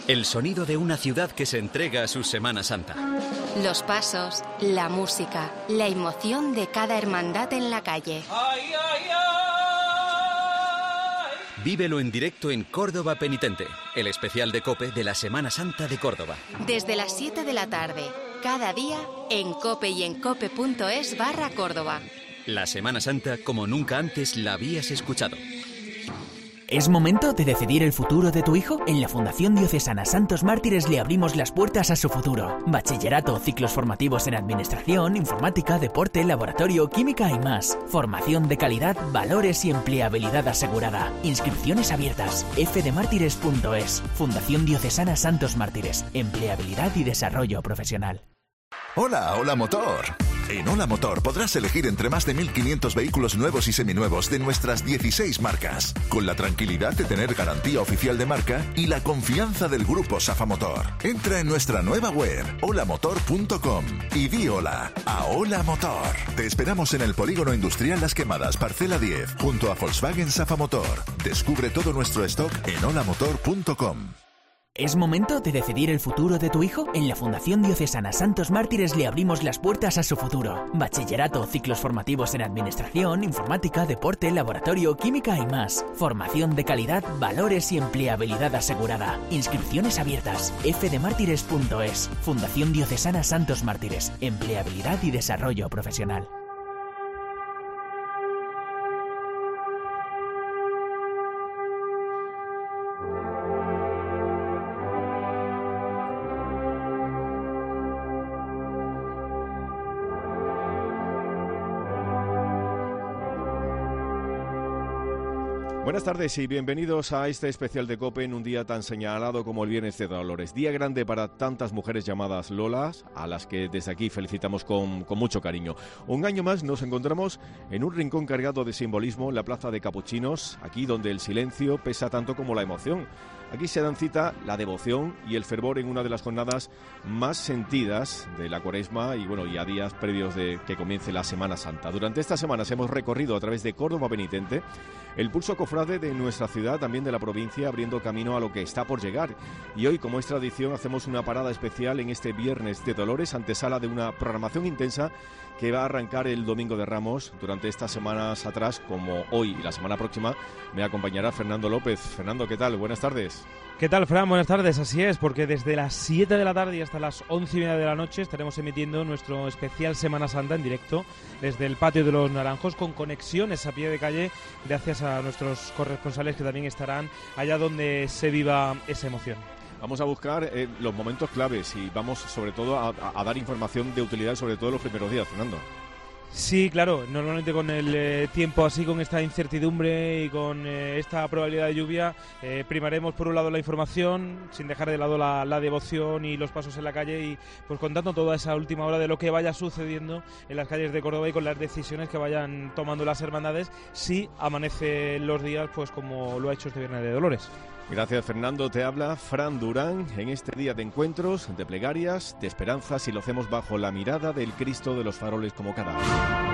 El sonido de una ciudad que se entrega a su Semana Santa. Los pasos, la música, la emoción de cada hermandad en la calle. ¡Ay, ay, ay! Vívelo en directo en Córdoba Penitente, el especial de COPE de la Semana Santa de Córdoba. Desde las 7 de la tarde, cada día, en COPE y en cope.es/Córdoba. La Semana Santa como nunca antes la habías escuchado. ¿Es momento de decidir el futuro de tu hijo? En la Fundación Diocesana Santos Mártires le abrimos las puertas a su futuro. Bachillerato, ciclos formativos en administración, informática, deporte, laboratorio, química y más. Formación de calidad, valores y empleabilidad asegurada. Inscripciones abiertas. fdmartires.es. Fundación Diocesana Santos Mártires. Empleabilidad y desarrollo profesional. Hola, Hola Motor. En Hola Motor podrás elegir entre más de 1.500 vehículos nuevos y seminuevos de nuestras 16 marcas, con la tranquilidad de tener garantía oficial de marca y la confianza del grupo Safa Motor. Entra en nuestra nueva web, holamotor.com, y di hola a Hola Motor. Te esperamos en el Polígono Industrial Las Quemadas, parcela 10, junto a Volkswagen Safa Motor. Descubre todo nuestro stock en holamotor.com. ¿Es momento de decidir el futuro de tu hijo? En la Fundación Diocesana Santos Mártires le abrimos las puertas a su futuro. Bachillerato, ciclos formativos en administración, informática, deporte, laboratorio, química y más. Formación de calidad, valores y empleabilidad asegurada. Inscripciones abiertas. fdmartires.es. Fundación Diocesana Santos Mártires. Empleabilidad y desarrollo profesional. Buenas tardes y bienvenidos a este especial de COPE en un día tan señalado como el Viernes de Dolores. Día grande para tantas mujeres llamadas Lolas, a las que desde aquí felicitamos con mucho cariño. Un año más nos encontramos en un rincón cargado de simbolismo, la Plaza de Capuchinos, aquí donde el silencio pesa tanto como la emoción. Aquí se dan cita la devoción y el fervor en una de las jornadas más sentidas de la Cuaresma y a días previos de que comience la Semana Santa. Durante estas semanas hemos recorrido a través de Córdoba Penitente el pulso cofrade de nuestra ciudad, también de la provincia, abriendo camino a lo que está por llegar. Y hoy, como es tradición, hacemos una parada especial en este Viernes de Dolores, antesala de una programación intensa que va a arrancar el Domingo de Ramos. Durante estas semanas atrás, como hoy y la semana próxima, me acompañará Fernando López. Fernando, ¿qué tal? Buenas tardes. ¿Qué tal, Fran? Buenas tardes. Así es, porque desde las 7 de la tarde y hasta las 11:30 de la noche estaremos emitiendo nuestro especial Semana Santa en directo desde el Patio de los Naranjos, con conexiones a pie de calle, gracias a nuestros corresponsales que también estarán allá donde se viva esa emoción. Vamos a buscar los momentos claves y vamos sobre todo a dar información de utilidad, sobre todo los primeros días, Fernando. Sí, claro, normalmente con el tiempo así, con esta incertidumbre y con esta probabilidad de lluvia, primaremos por un lado la información, sin dejar de lado la devoción y los pasos en la calle, y pues contando toda esa última hora de lo que vaya sucediendo en las calles de Córdoba y con las decisiones que vayan tomando las hermandades, si amanece los días pues como lo ha hecho este Viernes de Dolores. Gracias, Fernando. Te habla Fran Durán en este día de encuentros, de plegarias, de esperanzas, y lo hacemos bajo la mirada del Cristo de los Faroles como cada año.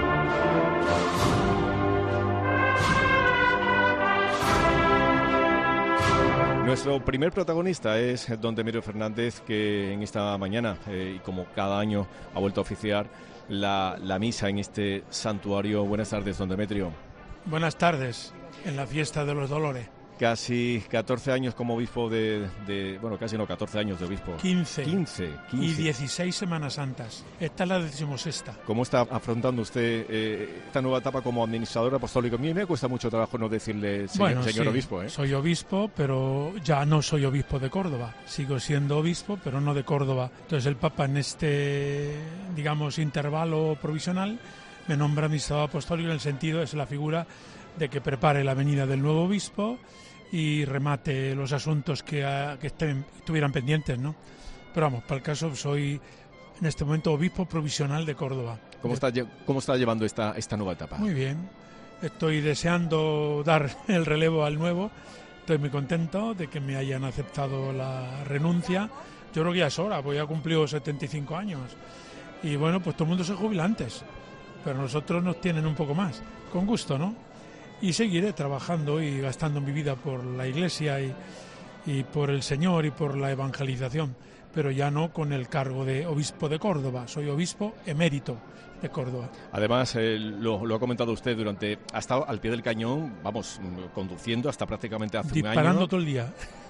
Nuestro primer protagonista es don Demetrio Fernández, que en esta mañana, y como cada año, ha vuelto a oficiar la misa en este santuario. Buenas tardes, don Demetrio. Buenas tardes, en la fiesta de los Dolores. Casi 14 años como obispo casi no, 14 años de obispo. 15. Y 16 Semanas Santas. Esta es la 16ª. ¿Cómo está afrontando usted esta nueva etapa como administrador apostólico? A mí me cuesta mucho trabajo no decirle señor obispo. Soy obispo, pero ya no soy obispo de Córdoba. Sigo siendo obispo, pero no de Córdoba. Entonces el Papa, en este, intervalo provisional, me nombra administrador apostólico, en el sentido, es la figura de que prepare la venida del nuevo obispo y remate los asuntos que estuvieran pendientes, ¿no? Pero vamos, para el caso, soy en este momento obispo provisional de Córdoba. ¿Cómo está llevando esta nueva etapa? Muy bien. Estoy deseando dar el relevo al nuevo. Estoy muy contento de que me hayan aceptado la renuncia. Yo creo que ya es hora, porque ya cumplió 75 años. Y bueno, pues todo el mundo se jubila antes, pero nosotros nos tienen un poco más. Con gusto, ¿no? Y seguiré trabajando y gastando mi vida por la Iglesia y por el Señor y por la evangelización, pero ya no con el cargo de obispo de Córdoba. Soy obispo emérito de Córdoba. Además, lo ha comentado usted, ha estado al pie del cañón, vamos, conduciendo hasta prácticamente hace un año. Disparando todo el día.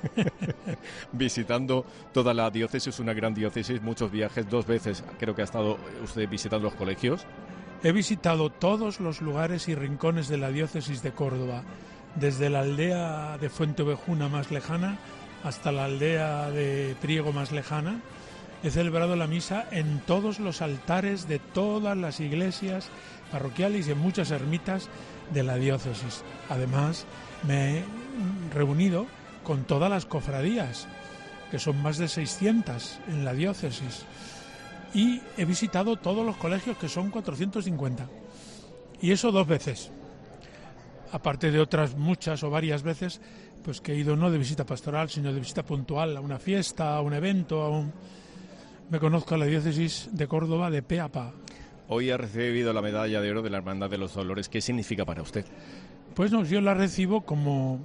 Visitando toda la diócesis, una gran diócesis, muchos viajes, 2 veces creo que ha estado usted visitando los colegios. He visitado todos los lugares y rincones de la diócesis de Córdoba, desde la aldea de Fuenteovejuna más lejana hasta la aldea de Priego más lejana. He celebrado la misa en todos los altares de todas las iglesias parroquiales y en muchas ermitas de la diócesis. Además, me he reunido con todas las cofradías, que son más de 600 en la diócesis. Y he visitado todos los colegios, que son 450. Y eso 2 veces. Aparte de otras muchas o varias veces, pues que he ido no de visita pastoral, sino de visita puntual, a una fiesta, a un evento, Me conozco a la diócesis de Córdoba de pe a pa. Hoy ha recibido la medalla de oro de la Hermandad de los Dolores. ¿Qué significa para usted? Pues no, yo la recibo como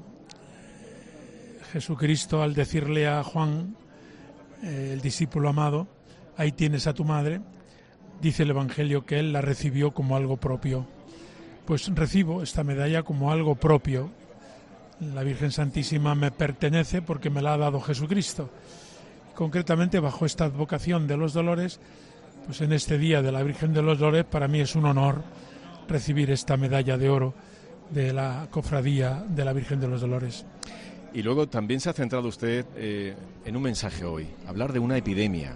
Jesucristo al decirle a Juan, el discípulo amado, ahí tienes a tu madre, dice el Evangelio que él la recibió como algo propio. Pues recibo esta medalla como algo propio. La Virgen Santísima me pertenece porque me la ha dado Jesucristo. Concretamente, bajo esta advocación de los dolores, pues en este día de la Virgen de los Dolores, para mí es un honor recibir esta medalla de oro de la Cofradía de la Virgen de los Dolores. Y luego también se ha centrado usted en un mensaje hoy, hablar de una epidemia.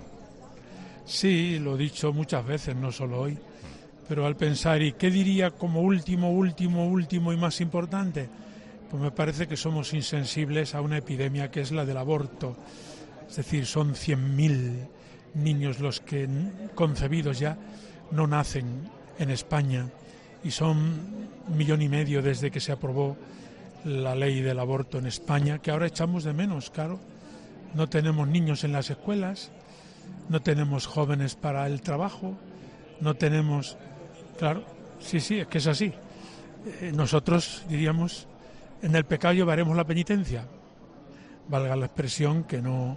Sí, lo he dicho muchas veces, no solo hoy, pero al pensar, ¿y qué diría como último y más importante? Pues me parece que somos insensibles a una epidemia que es la del aborto. Es decir, son 100.000 niños los que concebidos ya no nacen en España y son 1,5 millones desde que se aprobó la ley del aborto en España, que ahora echamos de menos, claro. No tenemos niños en las escuelas, no tenemos jóvenes para el trabajo, no tenemos... Claro, sí, es que es así. Nosotros diríamos, en el pecado llevaremos la penitencia. Valga la expresión, que no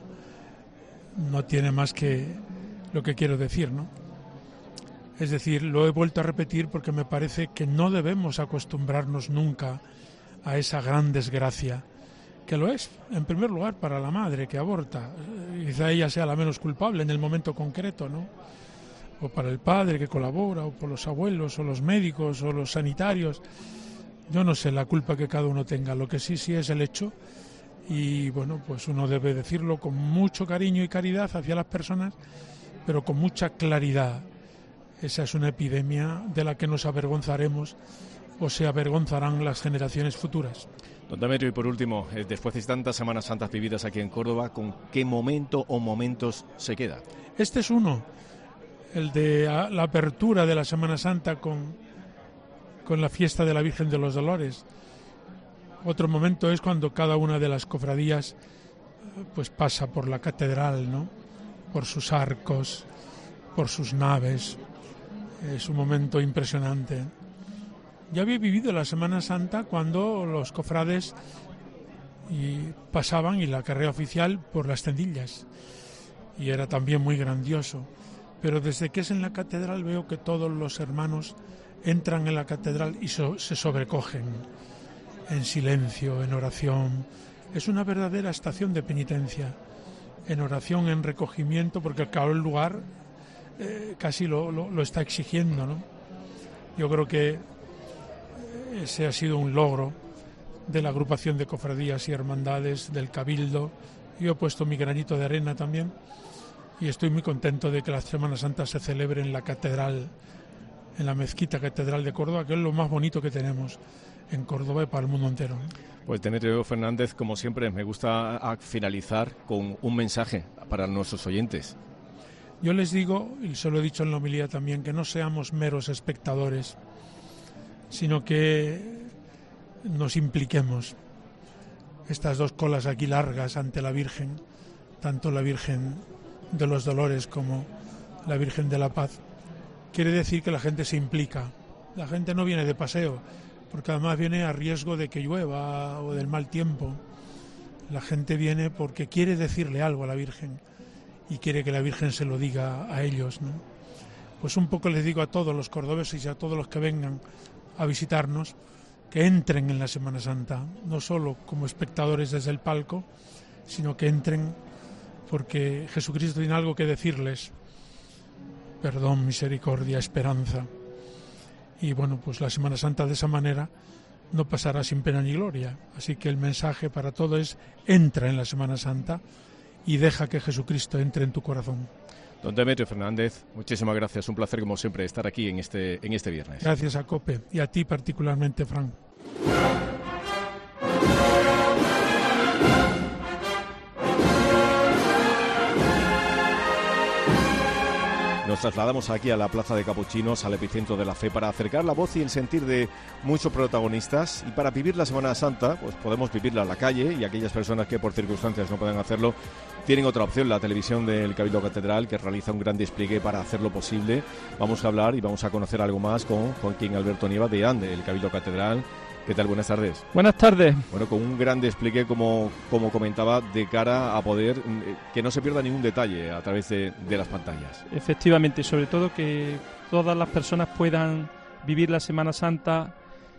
tiene más que lo que quiero decir, ¿no? Es decir, lo he vuelto a repetir porque me parece que no debemos acostumbrarnos nunca a esa gran desgracia, que lo es, en primer lugar, para la madre que aborta. Quizá ella sea la menos culpable en el momento concreto, ¿no? O para el padre que colabora, o por los abuelos, o los médicos, o los sanitarios. Yo no sé la culpa que cada uno tenga, lo que sí es el hecho. Y bueno, pues uno debe decirlo con mucho cariño y caridad hacia las personas, pero con mucha claridad. Esa es una epidemia de la que nos avergonzaremos o se avergonzarán las generaciones futuras. Don Demetrio, y por último, después de tantas Semanas Santas vividas aquí en Córdoba, ¿con qué momento o momentos se queda? Este es uno, el de la apertura de la Semana Santa con la fiesta de la Virgen de los Dolores. Otro momento es cuando cada una de las cofradías pues pasa por la catedral, ¿no? Por sus arcos, por sus naves. Es un momento impresionante. Ya había vivido la Semana Santa cuando los cofrades pasaban y la carrera oficial por las tendillas. Y era también muy grandioso. Pero desde que es en la catedral veo que todos los hermanos entran en la catedral y se sobrecogen en silencio, en oración. Es una verdadera estación de penitencia, en oración, en recogimiento, porque claro, el lugar casi lo está exigiendo, ¿no? Yo creo que ese ha sido un logro de la agrupación de cofradías y hermandades del Cabildo. Yo he puesto mi granito de arena también y estoy muy contento de que la Semana Santa se celebre en la catedral, en la mezquita catedral de Córdoba, que es lo más bonito que tenemos en Córdoba y para el mundo entero. Pues Demetrio Fernández, como siempre, me gusta finalizar con un mensaje para nuestros oyentes. Yo les digo, y se lo he dicho en la homilía también, que no seamos meros espectadores, sino que nos impliquemos. Estas 2 colas aquí largas ante la Virgen, tanto la Virgen de los Dolores como la Virgen de la Paz, quiere decir que la gente se implica. La gente no viene de paseo, porque además viene a riesgo de que llueva o del mal tiempo. La gente viene porque quiere decirle algo a la Virgen y quiere que la Virgen se lo diga a ellos, ¿no? Pues un poco les digo a todos los cordobeses y a todos los que vengan a visitarnos que entren en la Semana Santa, no solo como espectadores desde el palco, sino que entren porque Jesucristo tiene algo que decirles: perdón, misericordia, esperanza. Y bueno, pues la Semana Santa de esa manera no pasará sin pena ni gloria. Así que el mensaje para todo es: entra en la Semana Santa y deja que Jesucristo entre en tu corazón. Don Demetrio Fernández, muchísimas gracias. Un placer, como siempre, estar aquí en este viernes. Gracias a COPE y a ti particularmente, Fran. Nos trasladamos aquí a la Plaza de Capuchinos, al epicentro de la fe, para acercar la voz y el sentir de muchos protagonistas. Y para vivir la Semana Santa, pues podemos vivirla en la calle, y aquellas personas que por circunstancias no pueden hacerlo, tienen otra opción, la televisión del Cabildo Catedral, que realiza un gran despliegue para hacerlo posible. Vamos a hablar y vamos a conocer algo más con Joaquín Alberto Nieva de ANDE, el Cabildo Catedral. ¿Qué tal? Buenas tardes. Buenas tardes. Bueno, con un gran despliegue, como comentaba, de cara a poder que no se pierda ningún detalle a través de las pantallas. Efectivamente, sobre todo que todas las personas puedan vivir la Semana Santa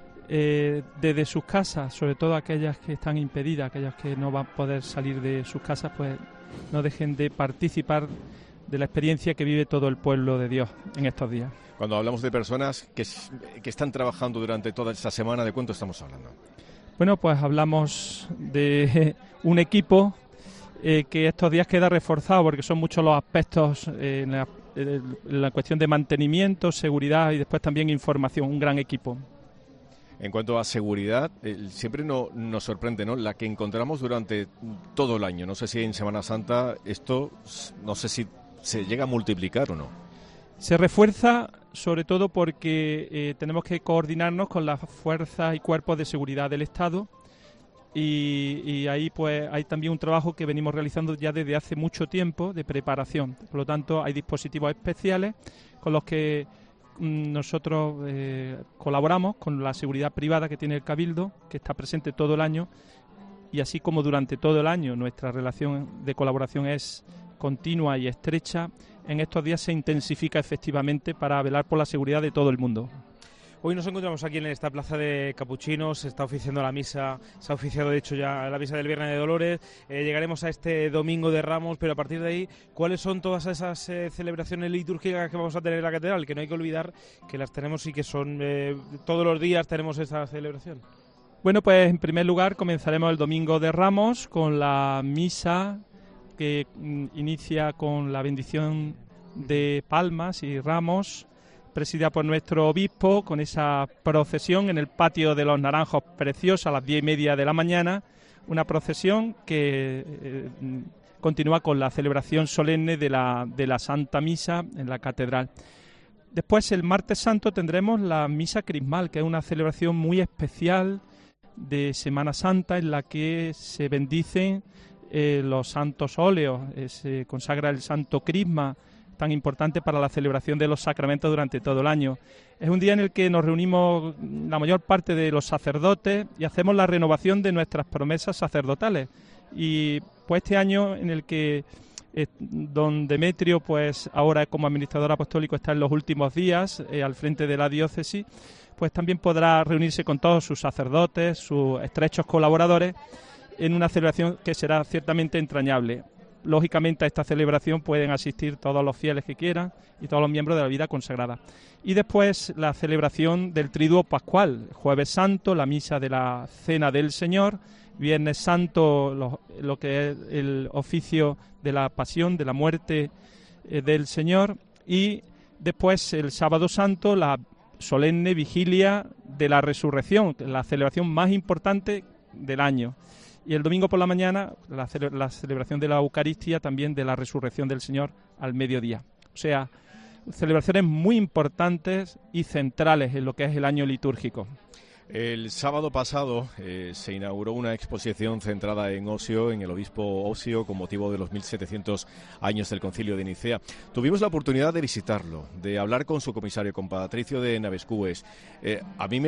desde sus casas, sobre todo aquellas que están impedidas, aquellas que no van a poder salir de sus casas, pues no dejen de participar de la experiencia que vive todo el pueblo de Dios en estos días. Cuando hablamos de personas que están trabajando durante toda esta semana, ¿de cuánto estamos hablando? Bueno, pues hablamos de un equipo que estos días queda reforzado, porque son muchos los aspectos en la cuestión de mantenimiento, seguridad y después también información, un gran equipo. En cuanto a seguridad, siempre nos sorprende, ¿no?, la que encontramos durante todo el año. No sé si en Semana Santa esto, no sé si se llega a multiplicar o no. Se refuerza sobre todo porque tenemos que coordinarnos con las fuerzas y cuerpos de seguridad del Estado, y ahí pues hay también un trabajo que venimos realizando ya desde hace mucho tiempo de preparación. Por lo tanto, hay dispositivos especiales con los que nosotros colaboramos con la seguridad privada que tiene el Cabildo, que está presente todo el año, y así como durante todo el año nuestra relación de colaboración es continua y estrecha, en estos días se intensifica efectivamente para velar por la seguridad de todo el mundo. Hoy nos encontramos aquí en esta plaza de Capuchinos, se está oficiando la misa, se ha oficiado de hecho ya la misa del Viernes de Dolores, llegaremos a este Domingo de Ramos, pero a partir de ahí, ¿cuáles son todas esas celebraciones litúrgicas que vamos a tener en la catedral? Que no hay que olvidar que las tenemos y que son todos los días tenemos esa celebración. Bueno, pues en primer lugar comenzaremos el Domingo de Ramos con la misa que inicia con la bendición de palmas y ramos, presidida por nuestro obispo, con esa procesión en el patio de los Naranjos preciosa a las 10:30 de la mañana, una procesión que continúa con la celebración solemne de la Santa Misa en la catedral. Después, el martes santo, tendremos la misa crismal, que es una celebración muy especial de Semana Santa en la que se bendicen los santos óleos, se consagra el santo crisma, tan importante para la celebración de los sacramentos durante todo el año. Es un día en el que nos reunimos la mayor parte de los sacerdotes y hacemos la renovación de nuestras promesas sacerdotales. Y pues este año en el que don Demetrio, pues ahora como administrador apostólico, está en los últimos días al frente de la diócesis, pues también podrá reunirse con todos sus sacerdotes, sus estrechos colaboradores, en una celebración que será ciertamente entrañable. Lógicamente a esta celebración pueden asistir todos los fieles que quieran y todos los miembros de la vida consagrada. Y después la celebración del Triduo Pascual, Jueves Santo, la misa de la Cena del Señor, Viernes Santo, lo que es el oficio de la Pasión, de la muerte del Señor, y después el Sábado Santo, la solemne vigilia de la Resurrección, la celebración más importante del año. Y el domingo por la mañana, la celebración de la Eucaristía, también de la Resurrección del Señor al mediodía. O sea, celebraciones muy importantes y centrales en lo que es el año litúrgico. El sábado pasado se inauguró una exposición centrada en Osio, en el obispo Osio, con motivo de los 1700 años del Concilio de Nicea. Tuvimos la oportunidad de visitarlo, de hablar con su comisario, con Patricio de Navescues. A mí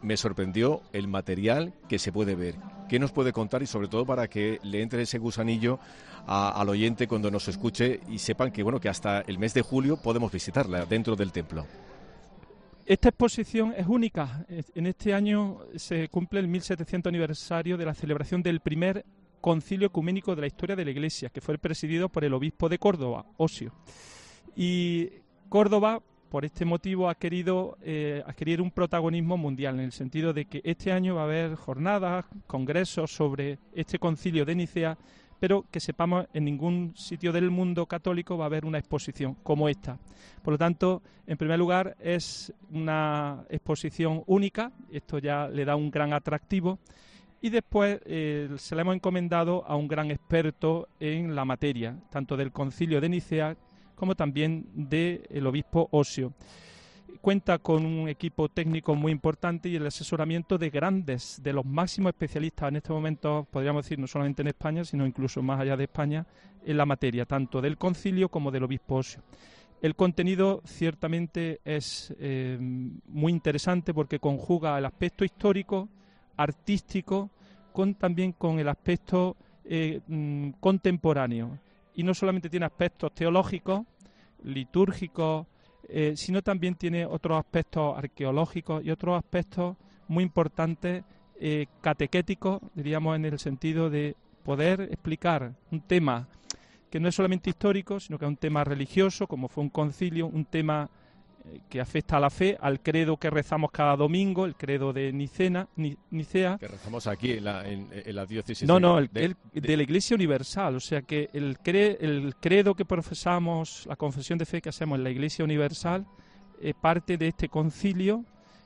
me sorprendió el material que se puede ver. ¿Qué nos puede contar y sobre todo para que le entre ese gusanillo al oyente cuando nos escuche y sepan que, bueno, que hasta el mes de julio podemos visitarla dentro del templo? Esta exposición es única. En este año se cumple el 1700 aniversario de la celebración del primer concilio ecuménico de la historia de la Iglesia, que fue presidido por el obispo de Córdoba, Osio. Y Córdoba, por este motivo, ha querido adquirir un protagonismo mundial, en el sentido de que este año va a haber jornadas, congresos sobre este concilio de Nicea, pero que sepamos, en ningún sitio del mundo católico va a haber una exposición como esta. Por lo tanto, en primer lugar, es una exposición única, esto ya le da un gran atractivo, y después se la hemos encomendado a un gran experto en la materia, tanto del concilio de Nicea como también del obispo Osio. Cuenta con un equipo técnico muy importante y el asesoramiento de los máximos especialistas en este momento, podríamos decir, no solamente en España, sino incluso más allá de España, en la materia, tanto del concilio como del obispo Osio. El contenido ciertamente es muy interesante porque conjuga el aspecto histórico, artístico, también con el aspecto contemporáneo. Y no solamente tiene aspectos teológicos, litúrgicos, sino también tiene otros aspectos arqueológicos y otros aspectos muy importantes, catequéticos, diríamos, en el sentido de poder explicar un tema que no es solamente histórico, sino que es un tema religioso, como fue un concilio, un tema que afecta a la fe, al credo que rezamos cada domingo, el credo de Nicea. Que rezamos aquí en la diócesis. No, de la Iglesia Universal, o sea que el credo que profesamos, la confesión de fe que hacemos en la Iglesia Universal, parte de este concilio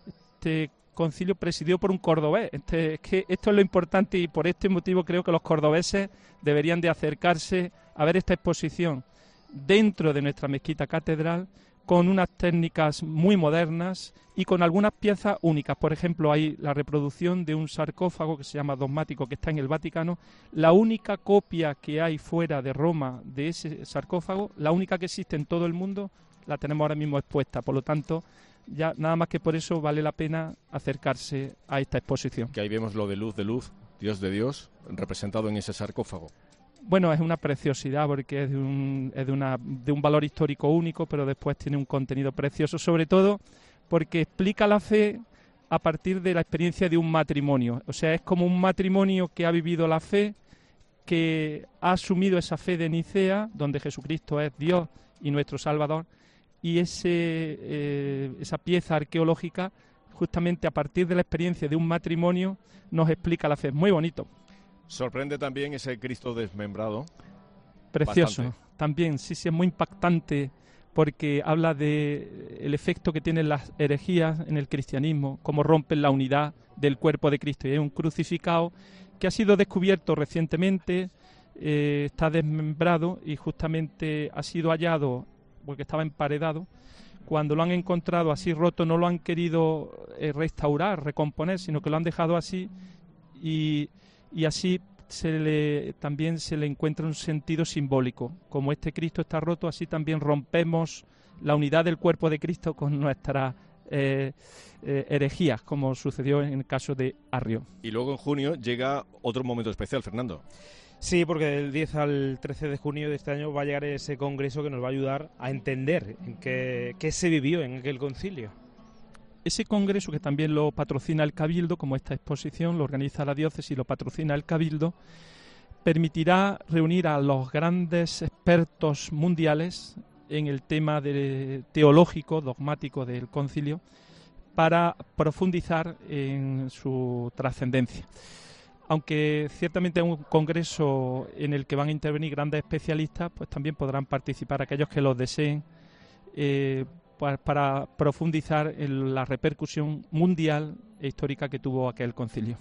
presidido por un cordobés. Es que esto es lo importante y por este motivo creo que los cordobeses deberían de acercarse a ver esta exposición dentro de nuestra mezquita catedral, con unas técnicas muy modernas y con algunas piezas únicas. Por ejemplo, hay la reproducción de un sarcófago que se llama dogmático, que está en el Vaticano. La única copia que hay fuera de Roma de ese sarcófago, la única que existe en todo el mundo, la tenemos ahora mismo expuesta. Por lo tanto, ya nada más que por eso vale la pena acercarse a esta exposición. Que ahí vemos lo de luz, Dios de Dios, representado en ese sarcófago. Bueno, es una preciosidad porque es de un valor histórico único, pero después tiene un contenido precioso, sobre todo porque explica la fe a partir de la experiencia de un matrimonio. O sea, es como un matrimonio que ha vivido la fe, que ha asumido esa fe de Nicea, donde Jesucristo es Dios y nuestro Salvador, y esa pieza arqueológica, justamente a partir de la experiencia de un matrimonio, nos explica la fe. Muy bonito. Sorprende también ese Cristo desmembrado. Precioso. Bastante. También, sí, es muy impactante porque habla de el efecto que tienen las herejías en el cristianismo, cómo rompen la unidad del cuerpo de Cristo. Y es un crucificado que ha sido descubierto recientemente, está desmembrado y justamente ha sido hallado porque estaba emparedado. Cuando lo han encontrado así roto, no lo han querido restaurar, recomponer, sino que lo han dejado así y así también se le encuentra un sentido simbólico. Como este Cristo está roto, así también rompemos la unidad del cuerpo de Cristo con nuestras herejías, como sucedió en el caso de Arrio. Y luego en junio llega otro momento especial, Fernando. Sí, porque del 10 al 13 de junio de este año va a llegar ese congreso que nos va a ayudar a entender qué se vivió en aquel concilio. Ese congreso, que también lo patrocina el Cabildo, como esta exposición lo organiza la diócesis y lo patrocina el Cabildo, permitirá reunir a los grandes expertos mundiales en el tema teológico, dogmático del concilio, para profundizar en su trascendencia. Aunque ciertamente es un congreso en el que van a intervenir grandes especialistas, pues también podrán participar aquellos que los deseen, para profundizar en la repercusión mundial e histórica que tuvo aquel concilio.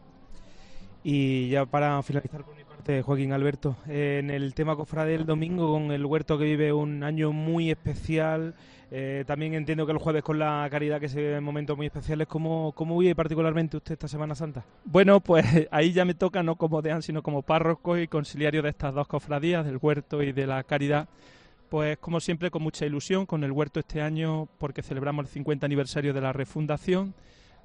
Y ya para finalizar por mi parte, Joaquín Alberto, en el tema cofrade del domingo, con el huerto que vive un año muy especial, también entiendo que el jueves con la caridad que se vive en momentos muy especiales, ¿cómo vive particularmente usted esta Semana Santa? Bueno, pues ahí ya me toca no como deán, sino como párroco y conciliario de estas dos cofradías, del huerto y de la caridad. Pues como siempre, con mucha ilusión, con el huerto este año, porque celebramos el 50 aniversario de la refundación,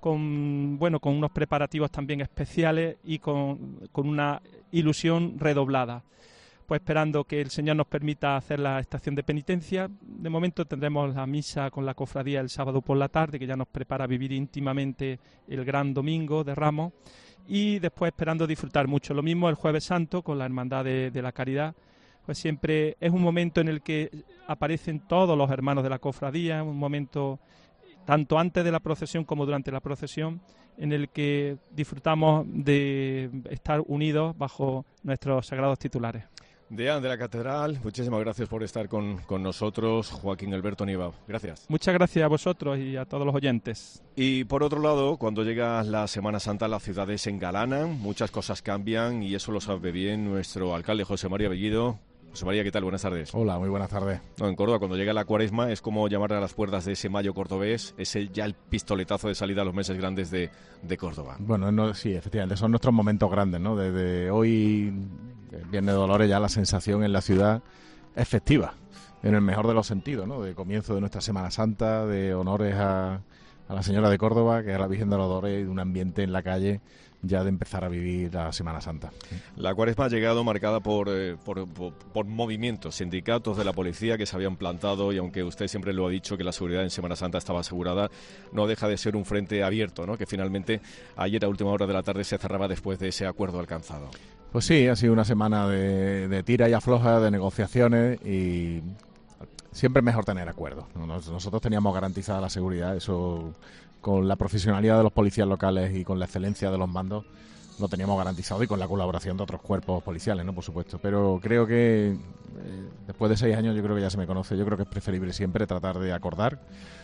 con unos preparativos también especiales y con una ilusión redoblada. Pues esperando que el Señor nos permita hacer la estación de penitencia. De momento tendremos la misa con la cofradía el sábado por la tarde, que ya nos prepara a vivir íntimamente el gran domingo de Ramos, y después esperando disfrutar mucho. Lo mismo el Jueves Santo con la Hermandad de la Caridad. Pues siempre es un momento en el que aparecen todos los hermanos de la cofradía, un momento tanto antes de la procesión como durante la procesión, en el que disfrutamos de estar unidos bajo nuestros sagrados titulares. Deán de la Catedral, muchísimas gracias por estar con nosotros, Joaquín Alberto Nieva. Gracias. Muchas gracias a vosotros y a todos los oyentes. Y por otro lado, cuando llega la Semana Santa, las ciudades se engalanan, muchas cosas cambian y eso lo sabe bien nuestro alcalde José María Bellido. José María, ¿qué tal? Buenas tardes. Hola, muy buenas tardes. En Córdoba, cuando llega la Cuaresma, es como llamar a las puertas de ese mayo cordobés, es ya el pistoletazo de salida a los meses grandes de Córdoba. Bueno, sí, efectivamente, son nuestros momentos grandes, ¿no? Desde hoy, el Viernes de Dolores, ya la sensación en la ciudad es festiva, en el mejor de los sentidos, ¿no? De comienzo de nuestra Semana Santa, de honores a la Señora de Córdoba, que es la Virgen de los Dolores, y de un ambiente en la calle ya de empezar a vivir la Semana Santa. La Cuaresma ha llegado marcada por movimientos, sindicatos de la policía que se habían plantado, y aunque usted siempre lo ha dicho que la seguridad en Semana Santa estaba asegurada, no deja de ser un frente abierto, ¿no? Que finalmente ayer a última hora de la tarde se cerraba después de ese acuerdo alcanzado. Pues sí, ha sido una semana de tira y afloja, de negociaciones, y siempre es mejor tener acuerdos. Nosotros teníamos garantizada la seguridad, eso con la profesionalidad de los policías locales y con la excelencia de los mandos lo teníamos garantizado, y con la colaboración de otros cuerpos policiales, ¿no? Por supuesto. Pero creo que después de 6 años yo creo que ya se me conoce. Yo creo que es preferible siempre tratar de acordar,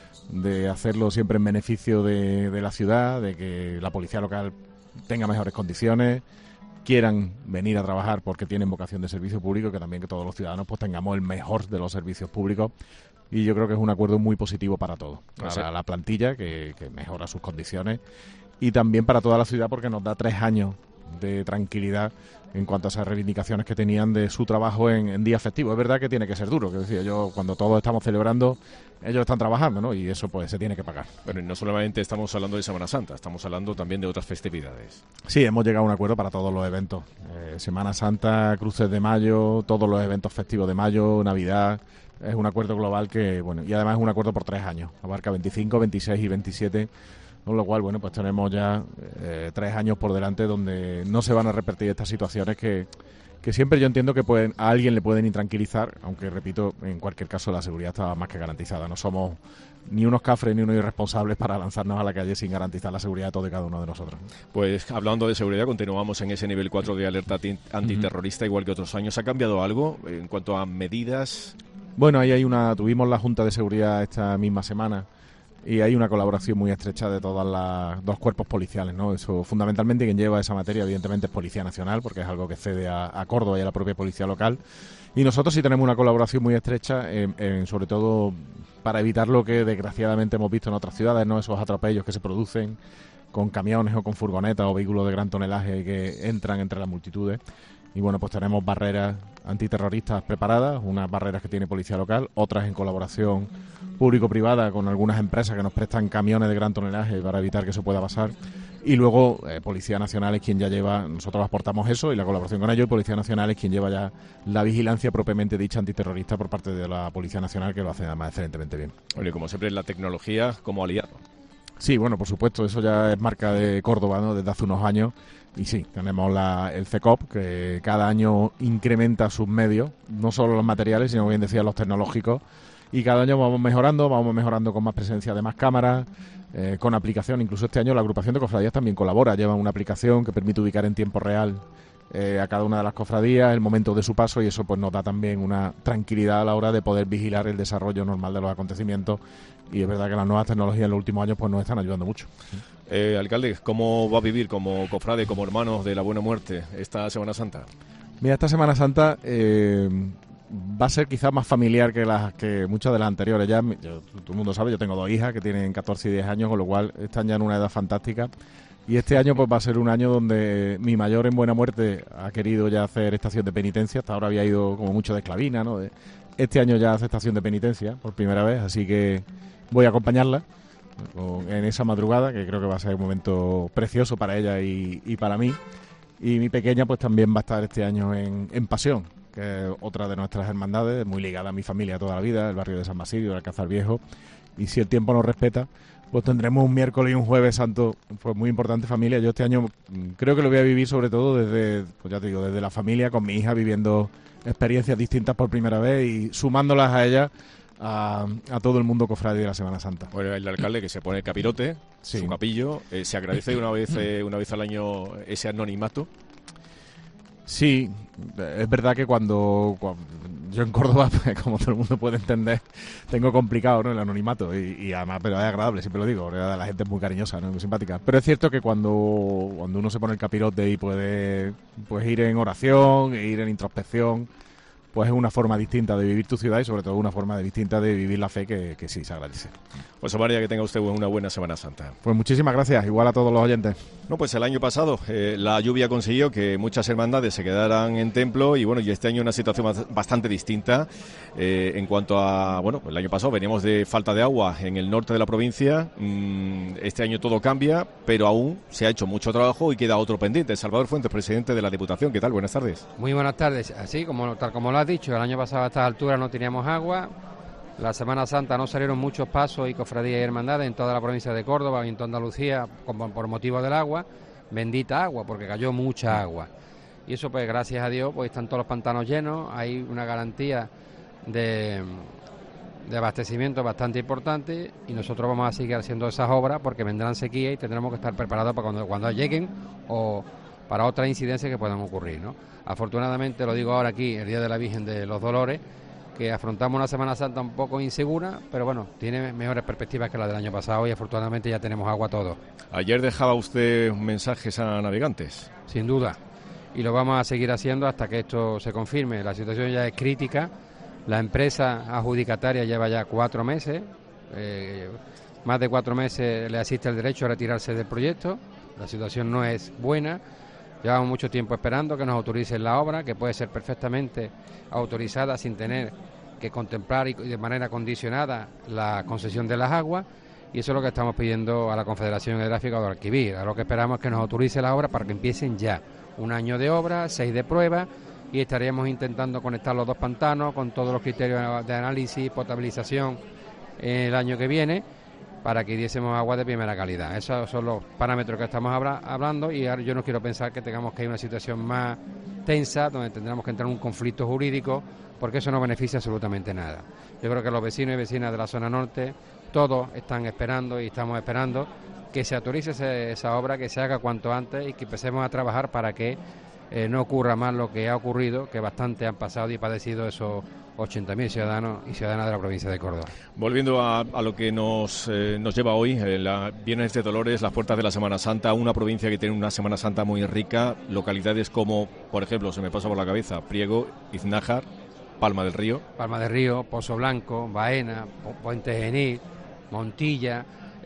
de hacerlo siempre en beneficio de la ciudad, de que la policía local tenga mejores condiciones, quieran venir a trabajar porque tienen vocación de servicio público, que también que todos los ciudadanos pues tengamos el mejor de los servicios públicos. Y yo creo que es un acuerdo muy positivo para todos, para la plantilla, que mejora sus condiciones, y también para toda la ciudad, porque nos da 3 años de tranquilidad en cuanto a esas reivindicaciones que tenían de su trabajo en días festivos. Es verdad que tiene que ser duro, que decía yo, cuando todos estamos celebrando, ellos están trabajando, ¿no? Y eso pues se tiene que pagar. Bueno, y no solamente estamos hablando de Semana Santa, estamos hablando también de otras festividades. Sí, hemos llegado a un acuerdo para todos los eventos. Semana Santa, cruces de mayo, todos los eventos festivos de mayo, Navidad. Es un acuerdo global que, bueno, y además es un acuerdo por 3 años. Abarca 25, 26 y 27. Con lo cual, bueno, pues tenemos ya 3 años por delante donde no se van a repetir estas situaciones que siempre yo entiendo que a alguien le pueden intranquilizar, aunque, repito, en cualquier caso la seguridad está más que garantizada. No somos ni unos cafres ni unos irresponsables para lanzarnos a la calle sin garantizar la seguridad de todos y cada uno de nosotros. Pues hablando de seguridad, continuamos en ese nivel 4 de alerta antiterrorista, igual que otros años. ¿Ha cambiado algo en cuanto a medidas? Bueno, ahí tuvimos la Junta de Seguridad esta misma semana, y hay una colaboración muy estrecha de todos los 2 cuerpos policiales, ¿no? Eso, fundamentalmente, quien lleva esa materia, evidentemente, es Policía Nacional, porque es algo que cede a Córdoba y a la propia Policía Local. Y nosotros sí tenemos una colaboración muy estrecha, sobre todo para evitar lo que desgraciadamente hemos visto en otras ciudades, ¿no? Esos atropellos que se producen con camiones o con furgonetas o vehículos de gran tonelaje que entran entre las multitudes. Y bueno, pues tenemos barreras antiterroristas preparadas, unas barreras que tiene Policía Local, otras en colaboración público-privada con algunas empresas que nos prestan camiones de gran tonelaje para evitar que eso pueda pasar. Y luego Policía Nacional es quien ya lleva, nosotros aportamos eso y la colaboración con ellos, y Policía Nacional es quien lleva ya la vigilancia propiamente dicha antiterrorista por parte de la Policía Nacional, que lo hace además excelentemente bien. Bueno, y como siempre, la tecnología como aliado. Sí, bueno, por supuesto, eso ya es marca de Córdoba, ¿no? Desde hace unos años. Y sí, tenemos el CECOP, que cada año incrementa sus medios, no solo los materiales, sino, bien decía, los tecnológicos. Y cada año vamos mejorando con más presencia de más cámaras, con aplicación. Incluso este año la agrupación de cofradías también colabora, lleva una aplicación que permite ubicar en tiempo real a cada una de las cofradías, el momento de su paso, y eso pues nos da también una tranquilidad a la hora de poder vigilar el desarrollo normal de los acontecimientos. Y es verdad que las nuevas tecnologías en los últimos años pues nos están ayudando mucho. Alcalde, ¿cómo va a vivir como cofrade, como hermanos de la Buena Muerte esta Semana Santa? Mira, esta Semana Santa va a ser quizás más familiar que muchas de las anteriores. Ya todo el mundo sabe, yo tengo 2 hijas que tienen 14 y 10 años, con lo cual están ya en una edad fantástica. Y este año pues va a ser un año donde mi mayor en Buena Muerte ha querido ya hacer estación de penitencia. Hasta ahora había ido como mucho de esclavina, ¿no? Este año ya hace estación de penitencia por primera vez, así que voy a acompañarla. en esa madrugada, que creo que va a ser un momento precioso para ella y para mí. Y mi pequeña pues también va a estar este año en Pasión, que es otra de nuestras hermandades, muy ligada a mi familia toda la vida, el barrio de San Basilio, el Alcázar Viejo. Y si el tiempo nos respeta, pues tendremos un miércoles y un jueves santo, pues muy importante, familia. Yo este año creo que lo voy a vivir sobre todo desde, pues ya te digo, desde la familia, con mi hija, viviendo experiencias distintas por primera vez y sumándolas a ella a todo el mundo cofrade de la Semana Santa. Bueno, el alcalde que se pone el capirote, sí, su capillo, se agradece una vez al año ese anonimato. Sí, es verdad que cuando yo en Córdoba, pues, como todo el mundo puede entender, tengo complicado, ¿no?, el anonimato y además, pero es agradable, siempre lo digo, la gente es muy cariñosa, ¿no?, muy simpática. Pero es cierto que cuando uno se pone el capirote y puede pues ir en oración, ir en introspección, pues es una forma distinta de vivir tu ciudad y sobre todo una forma distinta de vivir la fe que sí se agradece. José María, que tenga usted una buena Semana Santa. Pues muchísimas gracias, igual a todos los oyentes. No, pues el año pasado la lluvia consiguió que muchas hermandades se quedaran en templo y bueno, y este año una situación bastante distinta en cuanto a, bueno, el año pasado veníamos de falta de agua en el norte de la provincia, este año todo cambia, pero aún se ha hecho mucho trabajo y queda otro pendiente. Salvador Fuentes, presidente de la Diputación, ¿qué tal? Buenas tardes. Muy buenas tardes. Así tal como lo has dicho, el año pasado a estas alturas no teníamos agua. La Semana Santa no salieron muchos pasos y cofradías y hermandades en toda la provincia de Córdoba y en toda Andalucía por motivo del agua. Bendita agua, porque cayó mucha agua. Y eso, pues gracias a Dios, pues están todos los pantanos llenos. Hay una garantía de abastecimiento bastante importante y nosotros vamos a seguir haciendo esas obras porque vendrán sequías y tendremos que estar preparados para cuando lleguen o para otras incidencias que puedan ocurrir, ¿no? Afortunadamente, lo digo ahora aquí, el Día de la Virgen de los Dolores, que afrontamos una Semana Santa un poco insegura, pero bueno, tiene mejores perspectivas que la del año pasado y afortunadamente ya tenemos agua todos. Ayer dejaba usted mensajes a navegantes. Sin duda, y lo vamos a seguir haciendo hasta que esto se confirme. La situación ya es crítica, la empresa adjudicataria lleva ya 4 meses, más de 4 meses le asiste el derecho a retirarse del proyecto, la situación no es buena. Llevamos mucho tiempo esperando que nos autoricen la obra, que puede ser perfectamente autorizada sin tener que contemplar y de manera condicionada la concesión de las aguas, y eso es lo que estamos pidiendo a la Confederación Hidrográfica de Guadalquivir. Ahora lo que esperamos es que nos autorice la obra para que empiecen ya. 1 año de obra, 6 de prueba, y estaríamos intentando conectar los 2 pantanos con todos los criterios de análisis, potabilización el año que viene, para que diésemos agua de primera calidad. Esos son los parámetros que estamos hablando y ahora yo no quiero pensar que tengamos que ir a una situación más tensa, donde tendremos que entrar en un conflicto jurídico, porque eso no beneficia absolutamente nada. Yo creo que los vecinos y vecinas de la zona norte, todos están esperando y estamos esperando que se autorice esa obra, que se haga cuanto antes y que empecemos a trabajar para que no ocurra más lo que ha ocurrido, que bastante han pasado y padecido esos 80.000 ciudadanos y ciudadanas de la provincia de Córdoba. Volviendo a lo que nos lleva hoy, la Viernes de Dolores, las puertas de la Semana Santa, una provincia que tiene una Semana Santa muy rica, localidades como, por ejemplo, se me pasa por la cabeza, Priego, Iznájar, Palma del Río. Palma del Río, Pozo Blanco, Baena, Puente Genil, Montilla,